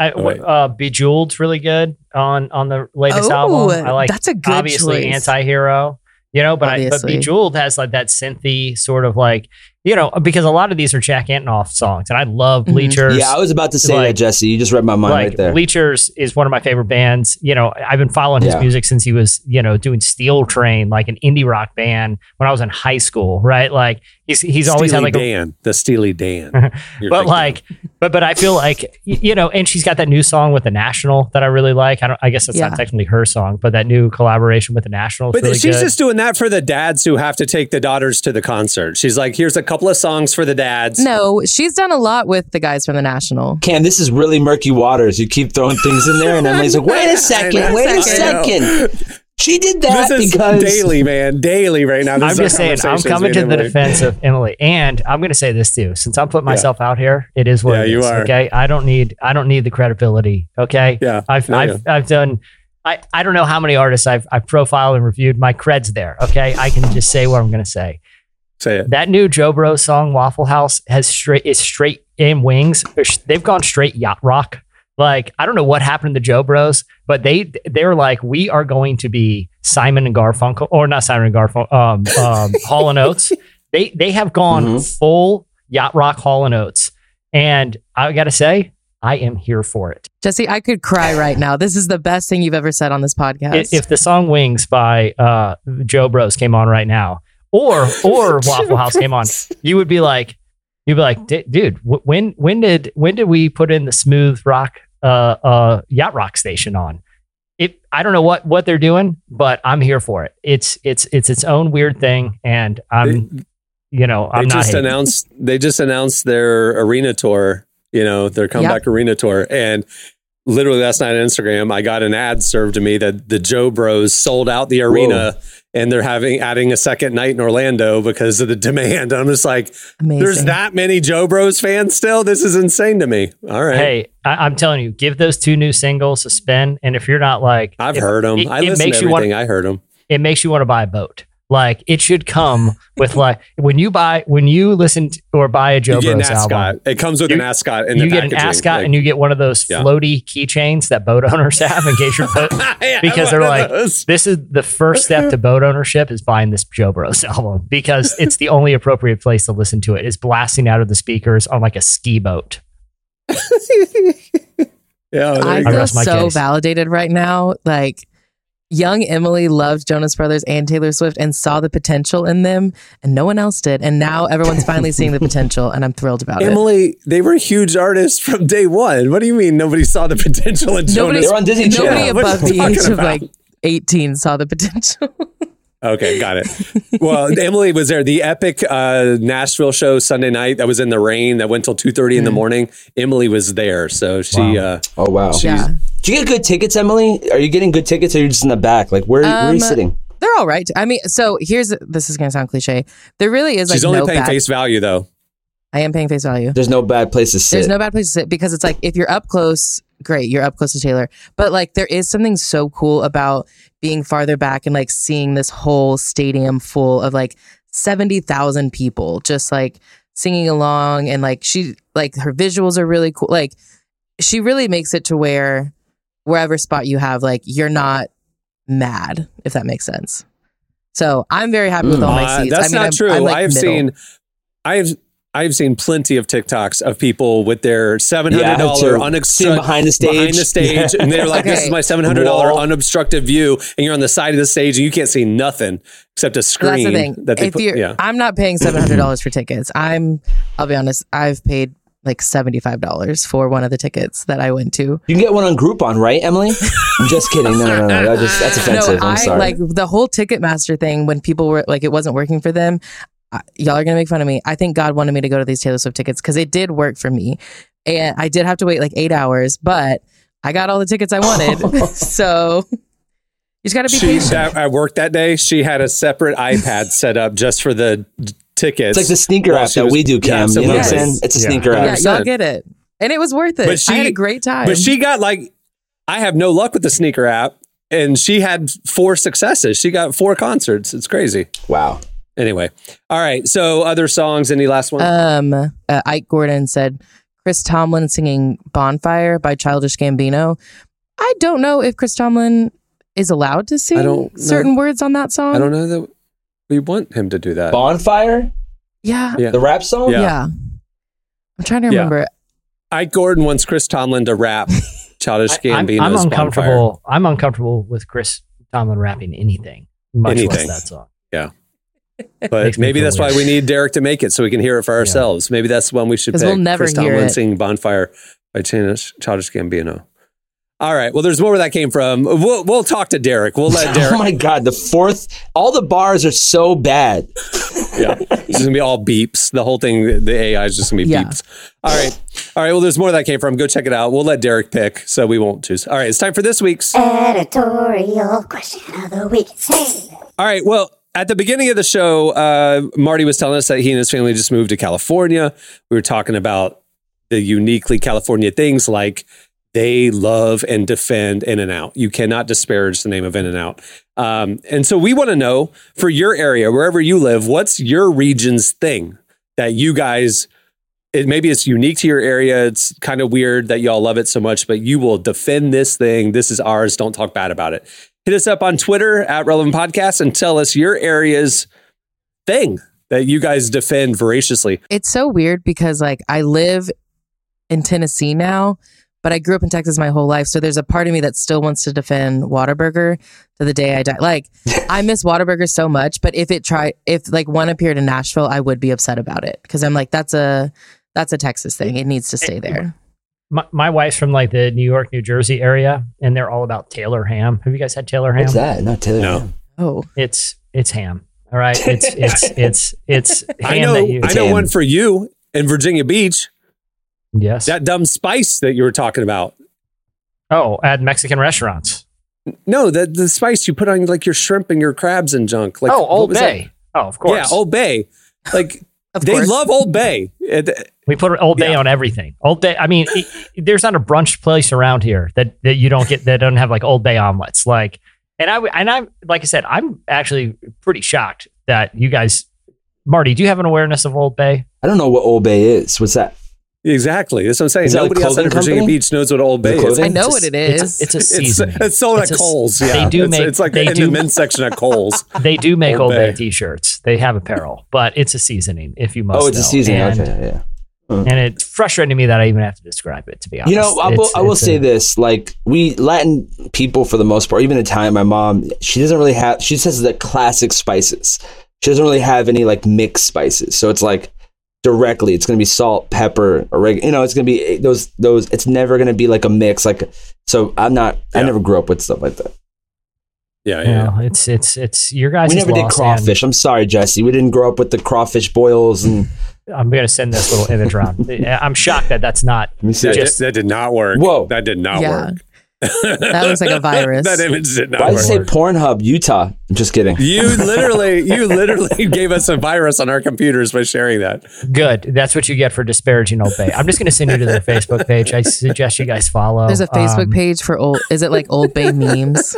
I, Oh, wait. uh, Bejeweled's really good on on the latest Oh, album. I like that's a good obviously choice. Anti-Hero, you know, but I, but Obviously. Bejeweled has like that synthy sort of like, you know, because a lot of these are Jack Antonoff songs, and I love Mhm. Bleachers. Yeah, I was about to say Like- that, Jesse. You just read my mind like right there. Bleachers is one of my favorite bands. You know, I've been following his Yeah. music since he was, you know, doing Steel Train, like an indie rock band when I was in high school, right? Like he's he's always had Steely like a Dan, the Steely Dan. You're but thinking like, but but I feel like y- you know, and she's got that new song with the National that I really like. I don't, I guess it's Yeah. not technically her song, but that new collaboration with the National is But really she's good. just doing that for the dads who have to take the daughters to the concert. She's like, here's a couple of songs for the dads. No, she's done a lot with the guys from the National. Cam, this is really murky waters. You keep throwing things in there, and Emily's like, wait a second, know. wait a I know. second. She did that This is because daily, man. Daily right now. This I'm is our just saying, I'm conversations, coming me to and the Emily. defense of Emily, and I'm going to say this too. Since I'm putting myself out here, it is what Yeah, it you is. are. Okay, I don't need, I don't need the credibility. Okay, Yeah, I've, no, I've, I've done. I, I don't know how many artists I've, I've profiled and reviewed. My cred's there. Okay, I can just say what I'm going to say. Say it. That new Joe Bro song, Waffle House, has straight is straight in wings. They've gone straight yacht rock. Like, I don't know what happened to Joe Bros, but they they're like, we are going to be Simon and Garfunkel, or not Simon and Garfunkel, um, um, Hall and Oates. They they have gone Mhm. full yacht rock Hall and Oates, and I got to say, I am here for it. Jesse, I could cry right now. This is the best thing you've ever said on this podcast. If, if the song "Wings" by uh, Joe Bros came on right now, or or Waffle House came on, you would be like, you'd be like, "D- dude, wh- when when did when did we put in the smooth rock uh, uh, yacht rock station on? It I don't know what what they're doing, but I'm here for it. It's it's it's its own weird thing, and I'm you know They I'm not just hating. announced. They just announced their arena tour. You know, their comeback arena tour, and literally last night on Instagram, I got an ad served to me that the Joe Bros sold out the arena, and they're having adding a second night in Orlando because of the demand. I'm just like, Amazing. there's that many Joe Bros fans still. This is insane to me. All right, Hey, I, I'm telling you, give those two new singles a spin, and if you're not like, I've if- heard them. It, I it listen makes to you want. everything. I heard them. It makes you want to buy a boat. Like it should come with like when you buy when you listen to, or buy a Joe You get an Bros ascot. album. It comes with You- an ascot in You the get an packaging. ascot Like, and you get one of those Yeah. floaty keychains that boat owners have in case you're boat, Yeah, because they're one of like, those. this is the first step to boat ownership is buying this Joe Bros album because it's the only appropriate place to listen to it is blasting out of the speakers on like a ski boat. Yeah, there I you I go. feel rest my so case. validated right now. Like, young Emily loved Jonas Brothers and Taylor Swift and saw the potential in them, and no one else did. And now everyone's finally seeing the potential, and I'm thrilled about it. Emily, they were huge artists from day one. What do you mean nobody saw the potential in Nobody, Jonas? They're on Disney nobody Channel. What are above you the age talking of about? like eighteen saw the potential. Okay, got it. Well, Emily was there. The epic uh, Nashville show Sunday night that was in the rain that went till two thirty in the morning. Emily was there, so she. Wow. Uh, Oh, wow. Yeah. Do you get good tickets, Emily? Are you getting good tickets or are you just in the back? Like, where, where are you Um, sitting? They're all right. I mean, so here's this is going to sound cliche. There really is like she's only no paying bad. face value though. I am paying face value. There's no bad place to sit. There's no bad place to sit because it's like if you're up close, great, you're up close to Taylor. But like there is something so cool about being farther back and like seeing this whole stadium full of like seventy thousand people just like singing along, and like she like her visuals are really cool. Like she really makes it to where wherever spot you have, like you're not mad, if that makes sense. So I'm very happy with all my Uh, seats. that's I mean, not I'm- true. I'm, like, I've middle. seen, I've. I've seen plenty of TikToks of people with their seven hundred Yeah, dollar I have too. unobstructed Sitting behind the stage. behind the stage, and they're like, "This Okay. is my seven hundred dollar Wall. unobstructed view," and you're on the side of the stage and you can't see nothing except a So screen that's the thing. that they if put. you're, Yeah, I'm not paying seven hundred dollars for tickets. I'm. I'll be honest. I've paid like seventy five dollars for one of the tickets that I went to. You can get one on Groupon, right, Emily? I'm just kidding. No, no, no, no. That just, that's offensive. No, I'm I sorry. like the whole Ticketmaster thing when people were like, it wasn't working for them. I, y'all are gonna make fun of me. I think God wanted me to go to these Taylor Swift tickets because it did work for me, and I did have to wait like eight hours, but I got all the tickets I wanted. So you just got to be she patient. that, at work that day, she had a separate iPad set up just for the d- tickets. it's like the sneaker while app she that was- we do, Cam. Yeah, you know what I'm absolutely. saying? It's a Yeah. sneaker yeah, app. one hundred y'all percent. get it, and it was worth it. But she- I had a great time. But she got like, I have no luck with the sneaker app, and she had four successes. She got four concerts. It's crazy. Wow. Anyway, all right. So other songs. Any last one? Um, uh, Ike Gordon said, Chris Tomlin singing Bonfire by Childish Gambino. I don't know if Chris Tomlin is allowed to sing I don't certain know. words on that song. I don't know that we want him to do that. Bonfire? Yeah. Yeah. The rap song? Yeah. Yeah. I'm trying to Yeah. remember. Ike Gordon wants Chris Tomlin to rap Childish I, I'm, Gambino's I'm uncomfortable. Bonfire. I'm uncomfortable with Chris Tomlin rapping anything, much Anything. less that song. Yeah. Makes But me maybe feel that's why weird. we need Derek to make it so we can hear it for ourselves. Maybe that's the one we should 'Cause pick. we'll never Chris hear Tomlin it. singing Bonfire by Childish Childish Gambino. All right. Well, there's more where that came from. We'll we'll talk to Derek. We'll let Derek. Oh my God, the fourth, all the bars are so bad. Yeah. It's just gonna be all beeps. The whole thing, the A I is just gonna be Yeah. beeps. All right. All right. Well, there's more where that came from. Go check it out. We'll let Derek pick, so we won't choose. All right. It's time for this week's Editorial question of the week. Hey. All right. Well, at the beginning of the show, uh, Marty was telling us that he and his family just moved to California. We were talking about the uniquely California things like they love and defend In-N-Out. You cannot disparage the name of In-N-Out. Um, and so we want to know, for your area, wherever you live, what's your region's thing that you guys, it, maybe it's unique to your area. It's kind of weird that y'all love it so much, but you will defend this thing. This is ours. Don't talk bad about it. Hit us up on Twitter at Relevant Podcast and tell us your area's thing that you guys defend voraciously. It's so weird because like I live in Tennessee now, but I grew up in Texas my whole life. So there's a part of me that still wants to defend Whataburger to the day I die. Like I miss Whataburger so much, but if it tried, if like one appeared in Nashville, I would be upset about it because I'm like, that's a that's a Texas thing. It needs to stay there. My, my wife's from like the New York, New Jersey area, and they're all about Taylor ham. Have you guys had Taylor ham? What's that? Not Taylor. No. Ham. Oh, It's it's ham. All right. It's it's it's it's ham I know, that you. I know ham. one for you in Virginia Beach. Yes. That dumb spice that you were talking about. Oh, at Mexican restaurants. No, the the spice you put on like your shrimp and your crabs and junk. Like, oh, what Old was Bay. that? Oh, of course. Yeah, Old Bay. Like of they course. love Old Bay. It- We put Old Bay Yeah. on everything. Old Bay. I mean, it, it- there's not a brunch place around here that, that you don't get that doesn't have like Old Bay omelets. Like, and I and I like I said, I'm actually pretty shocked that you guys, Marty, do you have an awareness of Old Bay? I don't know what Old Bay is. What's that? Exactly. That's what I'm saying. Is that a Nobody outside of clothing Virginia company? Beach knows what Old Bay Is it is. I clothing? know It's what a- it is. It's, it's a It's, seasoning. it's sold It's at a- Kohl's. they Yeah, do it's, make- it's like they in do- the men's section at Kohl's. They do make Old Old Bay. Bay. t-shirts. They have apparel, but it's a seasoning. If you must. Oh, it's a know. seasoning. And, Okay, yeah. and it's frustrating me that I even have to describe it. To be honest, You know, I will, It's- I will it's say a- this: like we Latin people, for the most part, even Italian. My mom, she doesn't really have. She says the classic spices. She doesn't really have any like mixed spices. So it's like directly, it's going to be salt, pepper, oregano. You know, it's going to be those those. It's never going to be like a mix. Like so, I'm not. I Yeah. never grew up with stuff like that. Yeah, You yeah. know, it's it's it's your guys. We never did crawfish. I'm sorry, Jesse. We didn't grow up with the crawfish boils and. I'm going to send this little image around. I'm shocked that that's not. Let me see. That, Just- that did not work. Whoa. That did not Yeah. work. That looks like a virus. That image did not Why did you work. say Pornhub, Utah? I'm just kidding. You literally, you literally gave us a virus on our computers by sharing that. Good. That's what you get for disparaging Old Bay. I'm just going to send you to their Facebook page. I suggest you guys follow. There's a Facebook Um, page for old. Is it like Old Bay memes?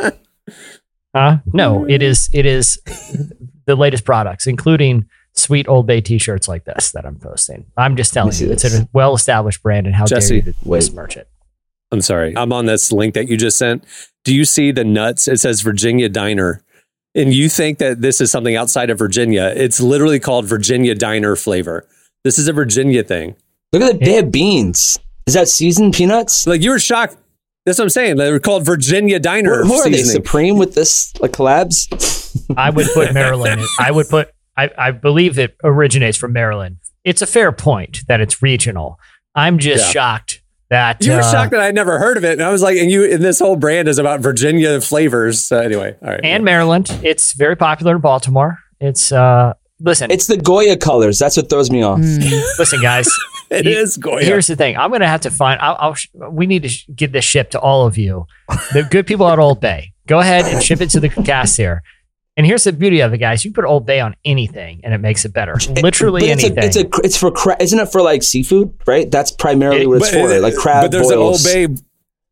Huh? No, it is. It is the latest products, including sweet Old Bay T-shirts like this that I'm posting. I'm just telling Let me see you, it's this. a well-established brand, and how Jesse, dare you to wait. besmirch it? I'm sorry. I'm on this link that you just sent. Do you see the nuts? It says Virginia Diner. And you think that this is something outside of Virginia. It's literally called Virginia Diner flavor. This is a Virginia thing. Look at the, they have beans. Is that seasoned peanuts? Like you were shocked. That's what I'm saying. They were called Virginia Diner Who are they? seasoning. Supreme with this like collabs? I would put Maryland. in- I would put. I, I believe it originates from Maryland. It's a fair point that it's regional. I'm just Yeah. shocked that You were uh, shocked that I'd never heard of it. And I was like, and you, and this whole brand is about Virginia flavors. So anyway, all right. and Maryland. It's very popular in Baltimore. It's uh listen, It's the Goya colors. That's what throws me off. Mm. listen, guys. it you- is Goya. Here's the thing. I'm going to have to find. I'll, I'll sh- we need to sh- get this shipped to all of you, the good people at Old Bay. Go ahead and ship it to the cast here. And here's the beauty of it, guys. You put Old Bay on anything, and it makes it better. Literally But it's anything. A, it's a it's for cra- isn't it for like seafood, right? That's primarily It- what it's But- for, like crab But there's boils. an Old Bay.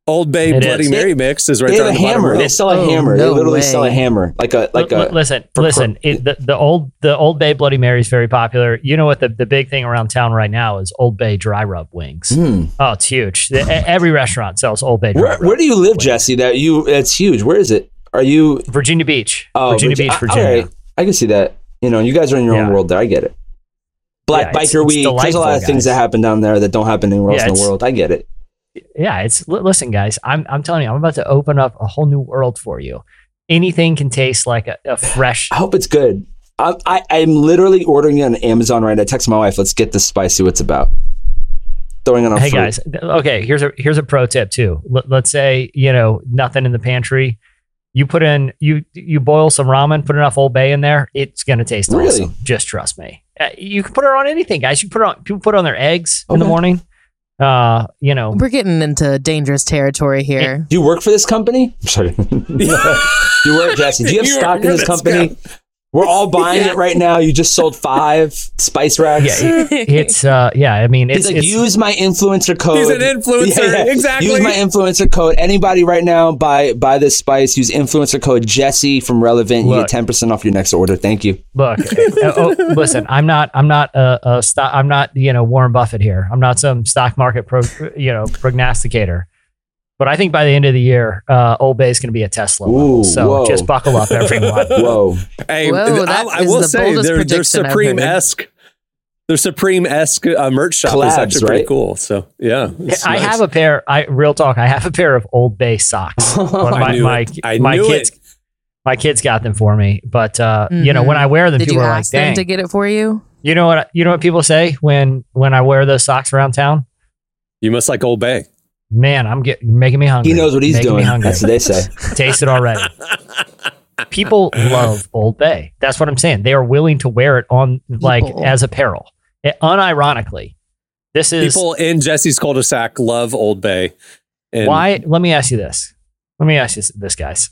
Old Bay It Bloody is. Mary mix is right They there have on a the bottom hammer. row. They sell a Oh, hammer. no they literally way. sell a hammer, like a like L- a. l- listen, for- listen. It, the, the old the Old Bay Bloody Mary is very popular. You know what the, the big thing around town right now is Old Bay dry rub wings. Hmm. Oh, it's huge. The- e- every restaurant sells Old Bay dry Where, rub. where do you live, Jesse? That you? It's huge. Where is it? Are you? Virginia Beach. Oh, Virginia Virgi- Beach, uh, Virginia. all right. I can see that. You know, you guys are in your Yeah. own world there. I get it. Black Yeah, it's- Biker it's Week. There's a lot delightful, of things guys. that happen down there that don't happen anywhere else Yeah, in the it's- world. I get it. Yeah, it's li- listen, guys. I'm I'm telling you, I'm about to open up a whole new world for you. Anything can taste like a, a fresh. I hope it's good. I, I, I'm literally ordering it on Amazon right now. I text my wife, let's get this spice, see what it's about. Throwing it on Hey fruit. guys, th- okay. Here's a here's a pro tip too. L- let's say you know nothing in the pantry. You put in you you boil some ramen, put enough Old Bay in there. It's gonna taste Really? awesome. Just trust me. Uh, you can put it on anything, guys. You can put it on people put it on their eggs in the Okay. morning. Uh, you know, We're getting into dangerous territory here. Do you work for this company? I'm sorry. You work, Jesse. Do you have You stock work in for this this company? We're all buying it right now. You just sold five spice racks. yeah, it- it's uh, yeah. I mean, He's it's, like, it's use my influencer code. He's an influencer, exactly. Use my influencer code. Anybody right now buy buy this spice. Use influencer code Jesse from Relevant. You Look. get ten percent off your next order. Thank you. Look, uh, oh, listen, I'm not, I'm not a, a stock, I'm not, you know, Warren Buffett here. I'm not some stock market pro, you know, prognosticator. But I think by the end of the year, uh, Old Bay is going to be a Tesla. level. Ooh, So whoa. just buckle up, everyone. Whoa. Hey, Whoa, I, that I is will the say boldest they're, they're prediction I've Supreme heard. esque. Their Supreme esque uh, merch shop Collabs, is actually pretty right? cool. So yeah, it's I nice. have a pair. I real talk. I have a pair of Old Bay socks. But I my knew my, it. I my knew kids, it. my kids got them for me. But uh, you know, when I wear them, Did people you are like, ask them "Dang." to get it for you? You know what? You know what people say when when I wear those socks around town? You must like Old Bay. Man, I'm getting you're making me hungry. He knows what he's Making me doing. hungry. That's what they say. Taste it already. People love Old Bay. That's what I'm saying. They are willing to wear it on like People. as apparel. It, unironically, this is People in Jesse's cul-de-sac love Old Bay. And why. Let me ask you this. Let me ask you this, guys.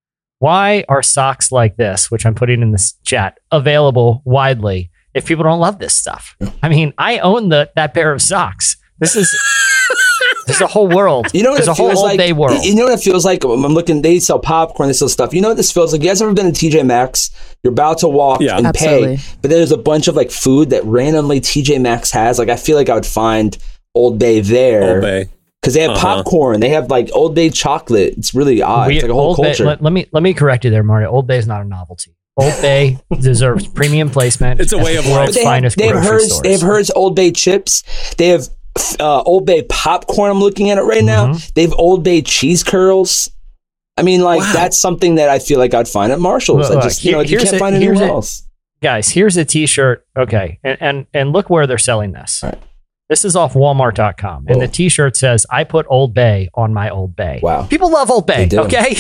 Why are socks like this, which I'm putting in this chat, available widely if people don't love this stuff? I mean, I own the that pair of socks. This is there's a whole world. You know what there's it a whole feels Old like? Bay world. You know what it feels like? I'm looking, they sell popcorn, they sell stuff. You know what this feels like? You guys ever been to T J Maxx? You're about to walk Yeah. and Absolutely. pay, but there's a bunch of like food that randomly T J Maxx has. Like I feel like I would find Old Bay there. Old Bay. Because they have Uh-huh. popcorn, they have like Old Bay chocolate. It's really odd. We- it's like a whole Old Bay- culture. let, let me let me correct you there, Mario. Old Bay is not a novelty. Old Bay deserves premium placement. It's a at way the of But world's they have, finest they have grocery Hertz, stores. they have Hertz Old Bay chips. They have uh, Old Bay popcorn. I'm looking at it right now. Mhm. They have Old Bay cheese curls. I mean, like Wow. that's something that I feel like I'd find at Marshall's. Look, I just, you here- know, you here's can't a- find it here's anywhere a- else. Guys, here's a T-shirt. Okay, and and and look where they're selling this. All right. This is off Walmart dot com, and Whoa. the T-shirt says, "I put Old Bay on my Old Bay." Wow. People love Old Bay. They do. Okay.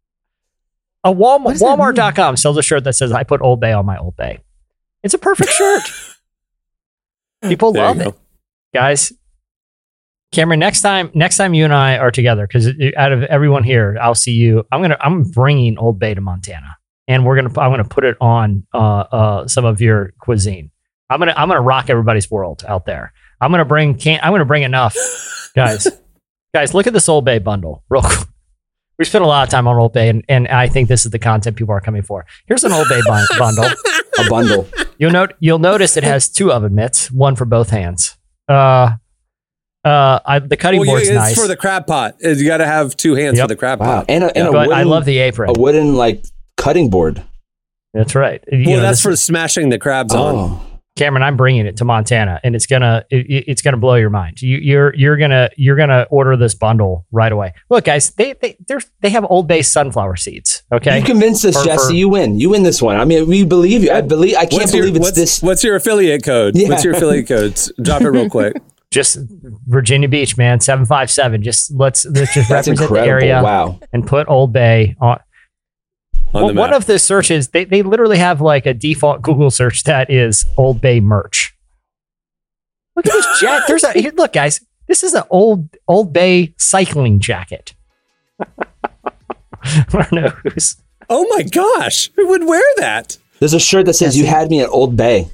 A Walmart What does that Walmart dot com sells a shirt that says, "I put Old Bay on my Old Bay." It's a perfect shirt. People There you love go. it, guys. Cameron, next time, next time you and I are together, because out of everyone here, I'll see you. I'm gonna, I'm bringing Old Bay to Montana, and we're gonna, I'm gonna put it on uh, uh, some of your cuisine. I'm gonna, I'm gonna rock everybody's world out there. I'm gonna bring, can I'm gonna bring enough, guys. Guys, look at this Old Bay bundle, real quick. We spent a lot of time on Old Bay, and, and I think this is the content people are coming for. Here's an Old Bay bun- bundle. A bundle. You'll note, you'll notice it has two oven mitts, one for both hands. Uh, uh, I, the cutting Well, board's yeah, it's nice. for the crab pot. You got to have two hands Yep. for the crab Wow. pot. And a, and a but wooden, I love the apron. a wooden like cutting board. That's right. You Well, know, that's this- for smashing the crabs on. Oh. Cameron. I'm bringing it to Montana, and it's gonna it, it's gonna blow your mind. You, you're you're gonna you're gonna order this bundle right away. Look, guys, they they they're, they have Old Bay sunflower seeds. Okay, You convinced us, For- Jesse. for- You win. You win this one. I mean, we believe you. I believe. I can't What's your, believe it's what's, this. what's your affiliate code? Yeah. What's your affiliate code? Drop it real quick. just Virginia Beach, man, seven five seven. Just let's let's just That's represent the incredible. area Wow. and put Old Bay on. On Well, the one map. of the searches, they, they literally have like a default Google search that is Old Bay merch. Look at this jacket. There's a here, look, guys. This is an old Old Bay cycling jacket. I don't know who's. Oh my gosh, who would wear that? There's a shirt that says "You had me at Old Bay."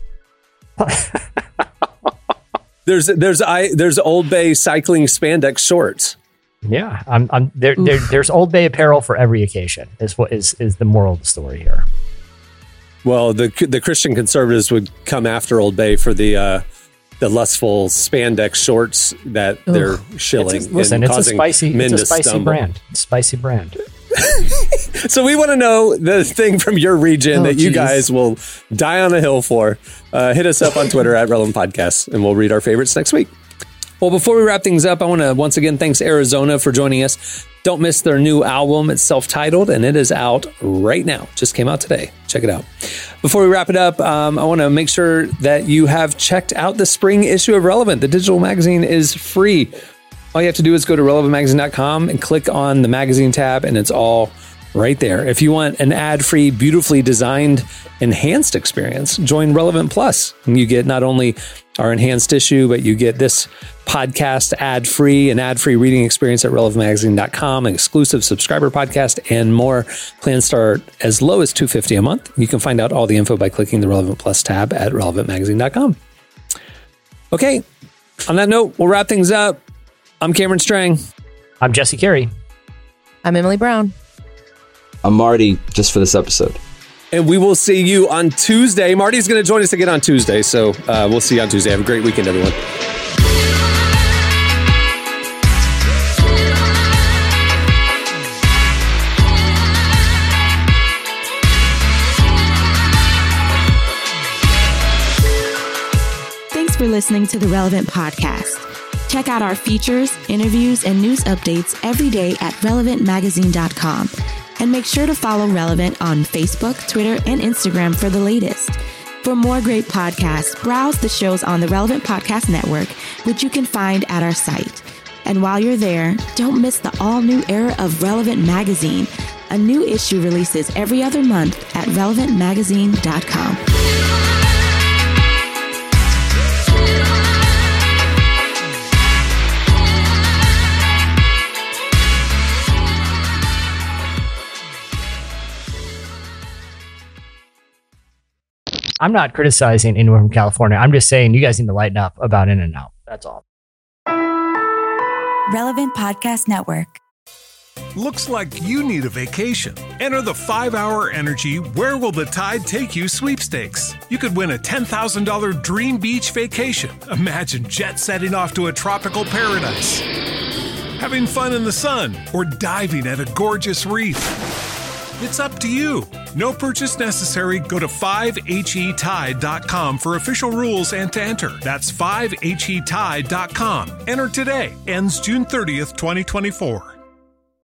There's there's I there's Old Bay cycling spandex shorts. Yeah, I'm. I'm there, there. There's Old Bay apparel for every occasion. Is what is is the moral of the story here. Well, the the Christian conservatives would come after Old Bay for the uh, the lustful spandex shorts that Ugh. they're shilling. It's a, listen, and it's a spicy, it's a spicy stumble. brand. It's spicy brand. So we want to know the thing from your region oh, that you geez. guys will die on a hill for. Uh, hit us up on Twitter at Relevant Podcasts, and we'll read our favorites next week. Well, before we wrap things up, I want to once again thanks Arizona for joining us. Don't miss their new album. It's self-titled, and it is out right now. Just came out today. Check it out. Before we wrap it up, um, I want to make sure that you have checked out the spring issue of Relevant. The digital magazine is free. All you have to do is go to relevant magazine dot com and click on the magazine tab, and it's all right there. If you want an ad-free, beautifully designed, enhanced experience, join Relevant Plus. And you get not only our enhanced issue, but you get this podcast ad-free, an ad-free reading experience at relevant magazine dot com, an exclusive subscriber podcast, and more. Plans start as low as two hundred fifty dollars a month. You can find out all the info by clicking the Relevant Plus tab at relevant magazine dot com. Okay, on that note, we'll wrap things up. I'm Cameron Strang. I'm Jesse Carey. I'm Emily Brown. I'm Marty, just for this episode. And we will see you on Tuesday. Marty's going to join us again on Tuesday, so uh, we'll see you on Tuesday. Have a great weekend, everyone. Thanks for listening to the Relevant Podcast. Check out our features, interviews, and news updates every day at relevant magazine dot com. And make sure to follow Relevant on Facebook, Twitter, and Instagram for the latest. For more great podcasts, browse the shows on the Relevant Podcast Network, which you can find at our site. And while you're there, don't miss the all-new era of Relevant Magazine. A new issue releases every other month at relevant magazine dot com. I'm not criticizing anyone from California. I'm just saying you guys need to lighten up about In-N-Out. That's all. Relevant Podcast Network. Looks like you need a vacation. Enter the five hour Energy Where Will the Tide Take You sweepstakes. You could win a ten thousand dollars dream beach vacation. Imagine jet setting off to a tropical paradise, having fun in the sun, or diving at a gorgeous reef. It's up to you. No purchase necessary. Go to five H E tide dot com for official rules and to enter. That's five H E tide dot com. Enter today. Ends June thirtieth, twenty twenty-four.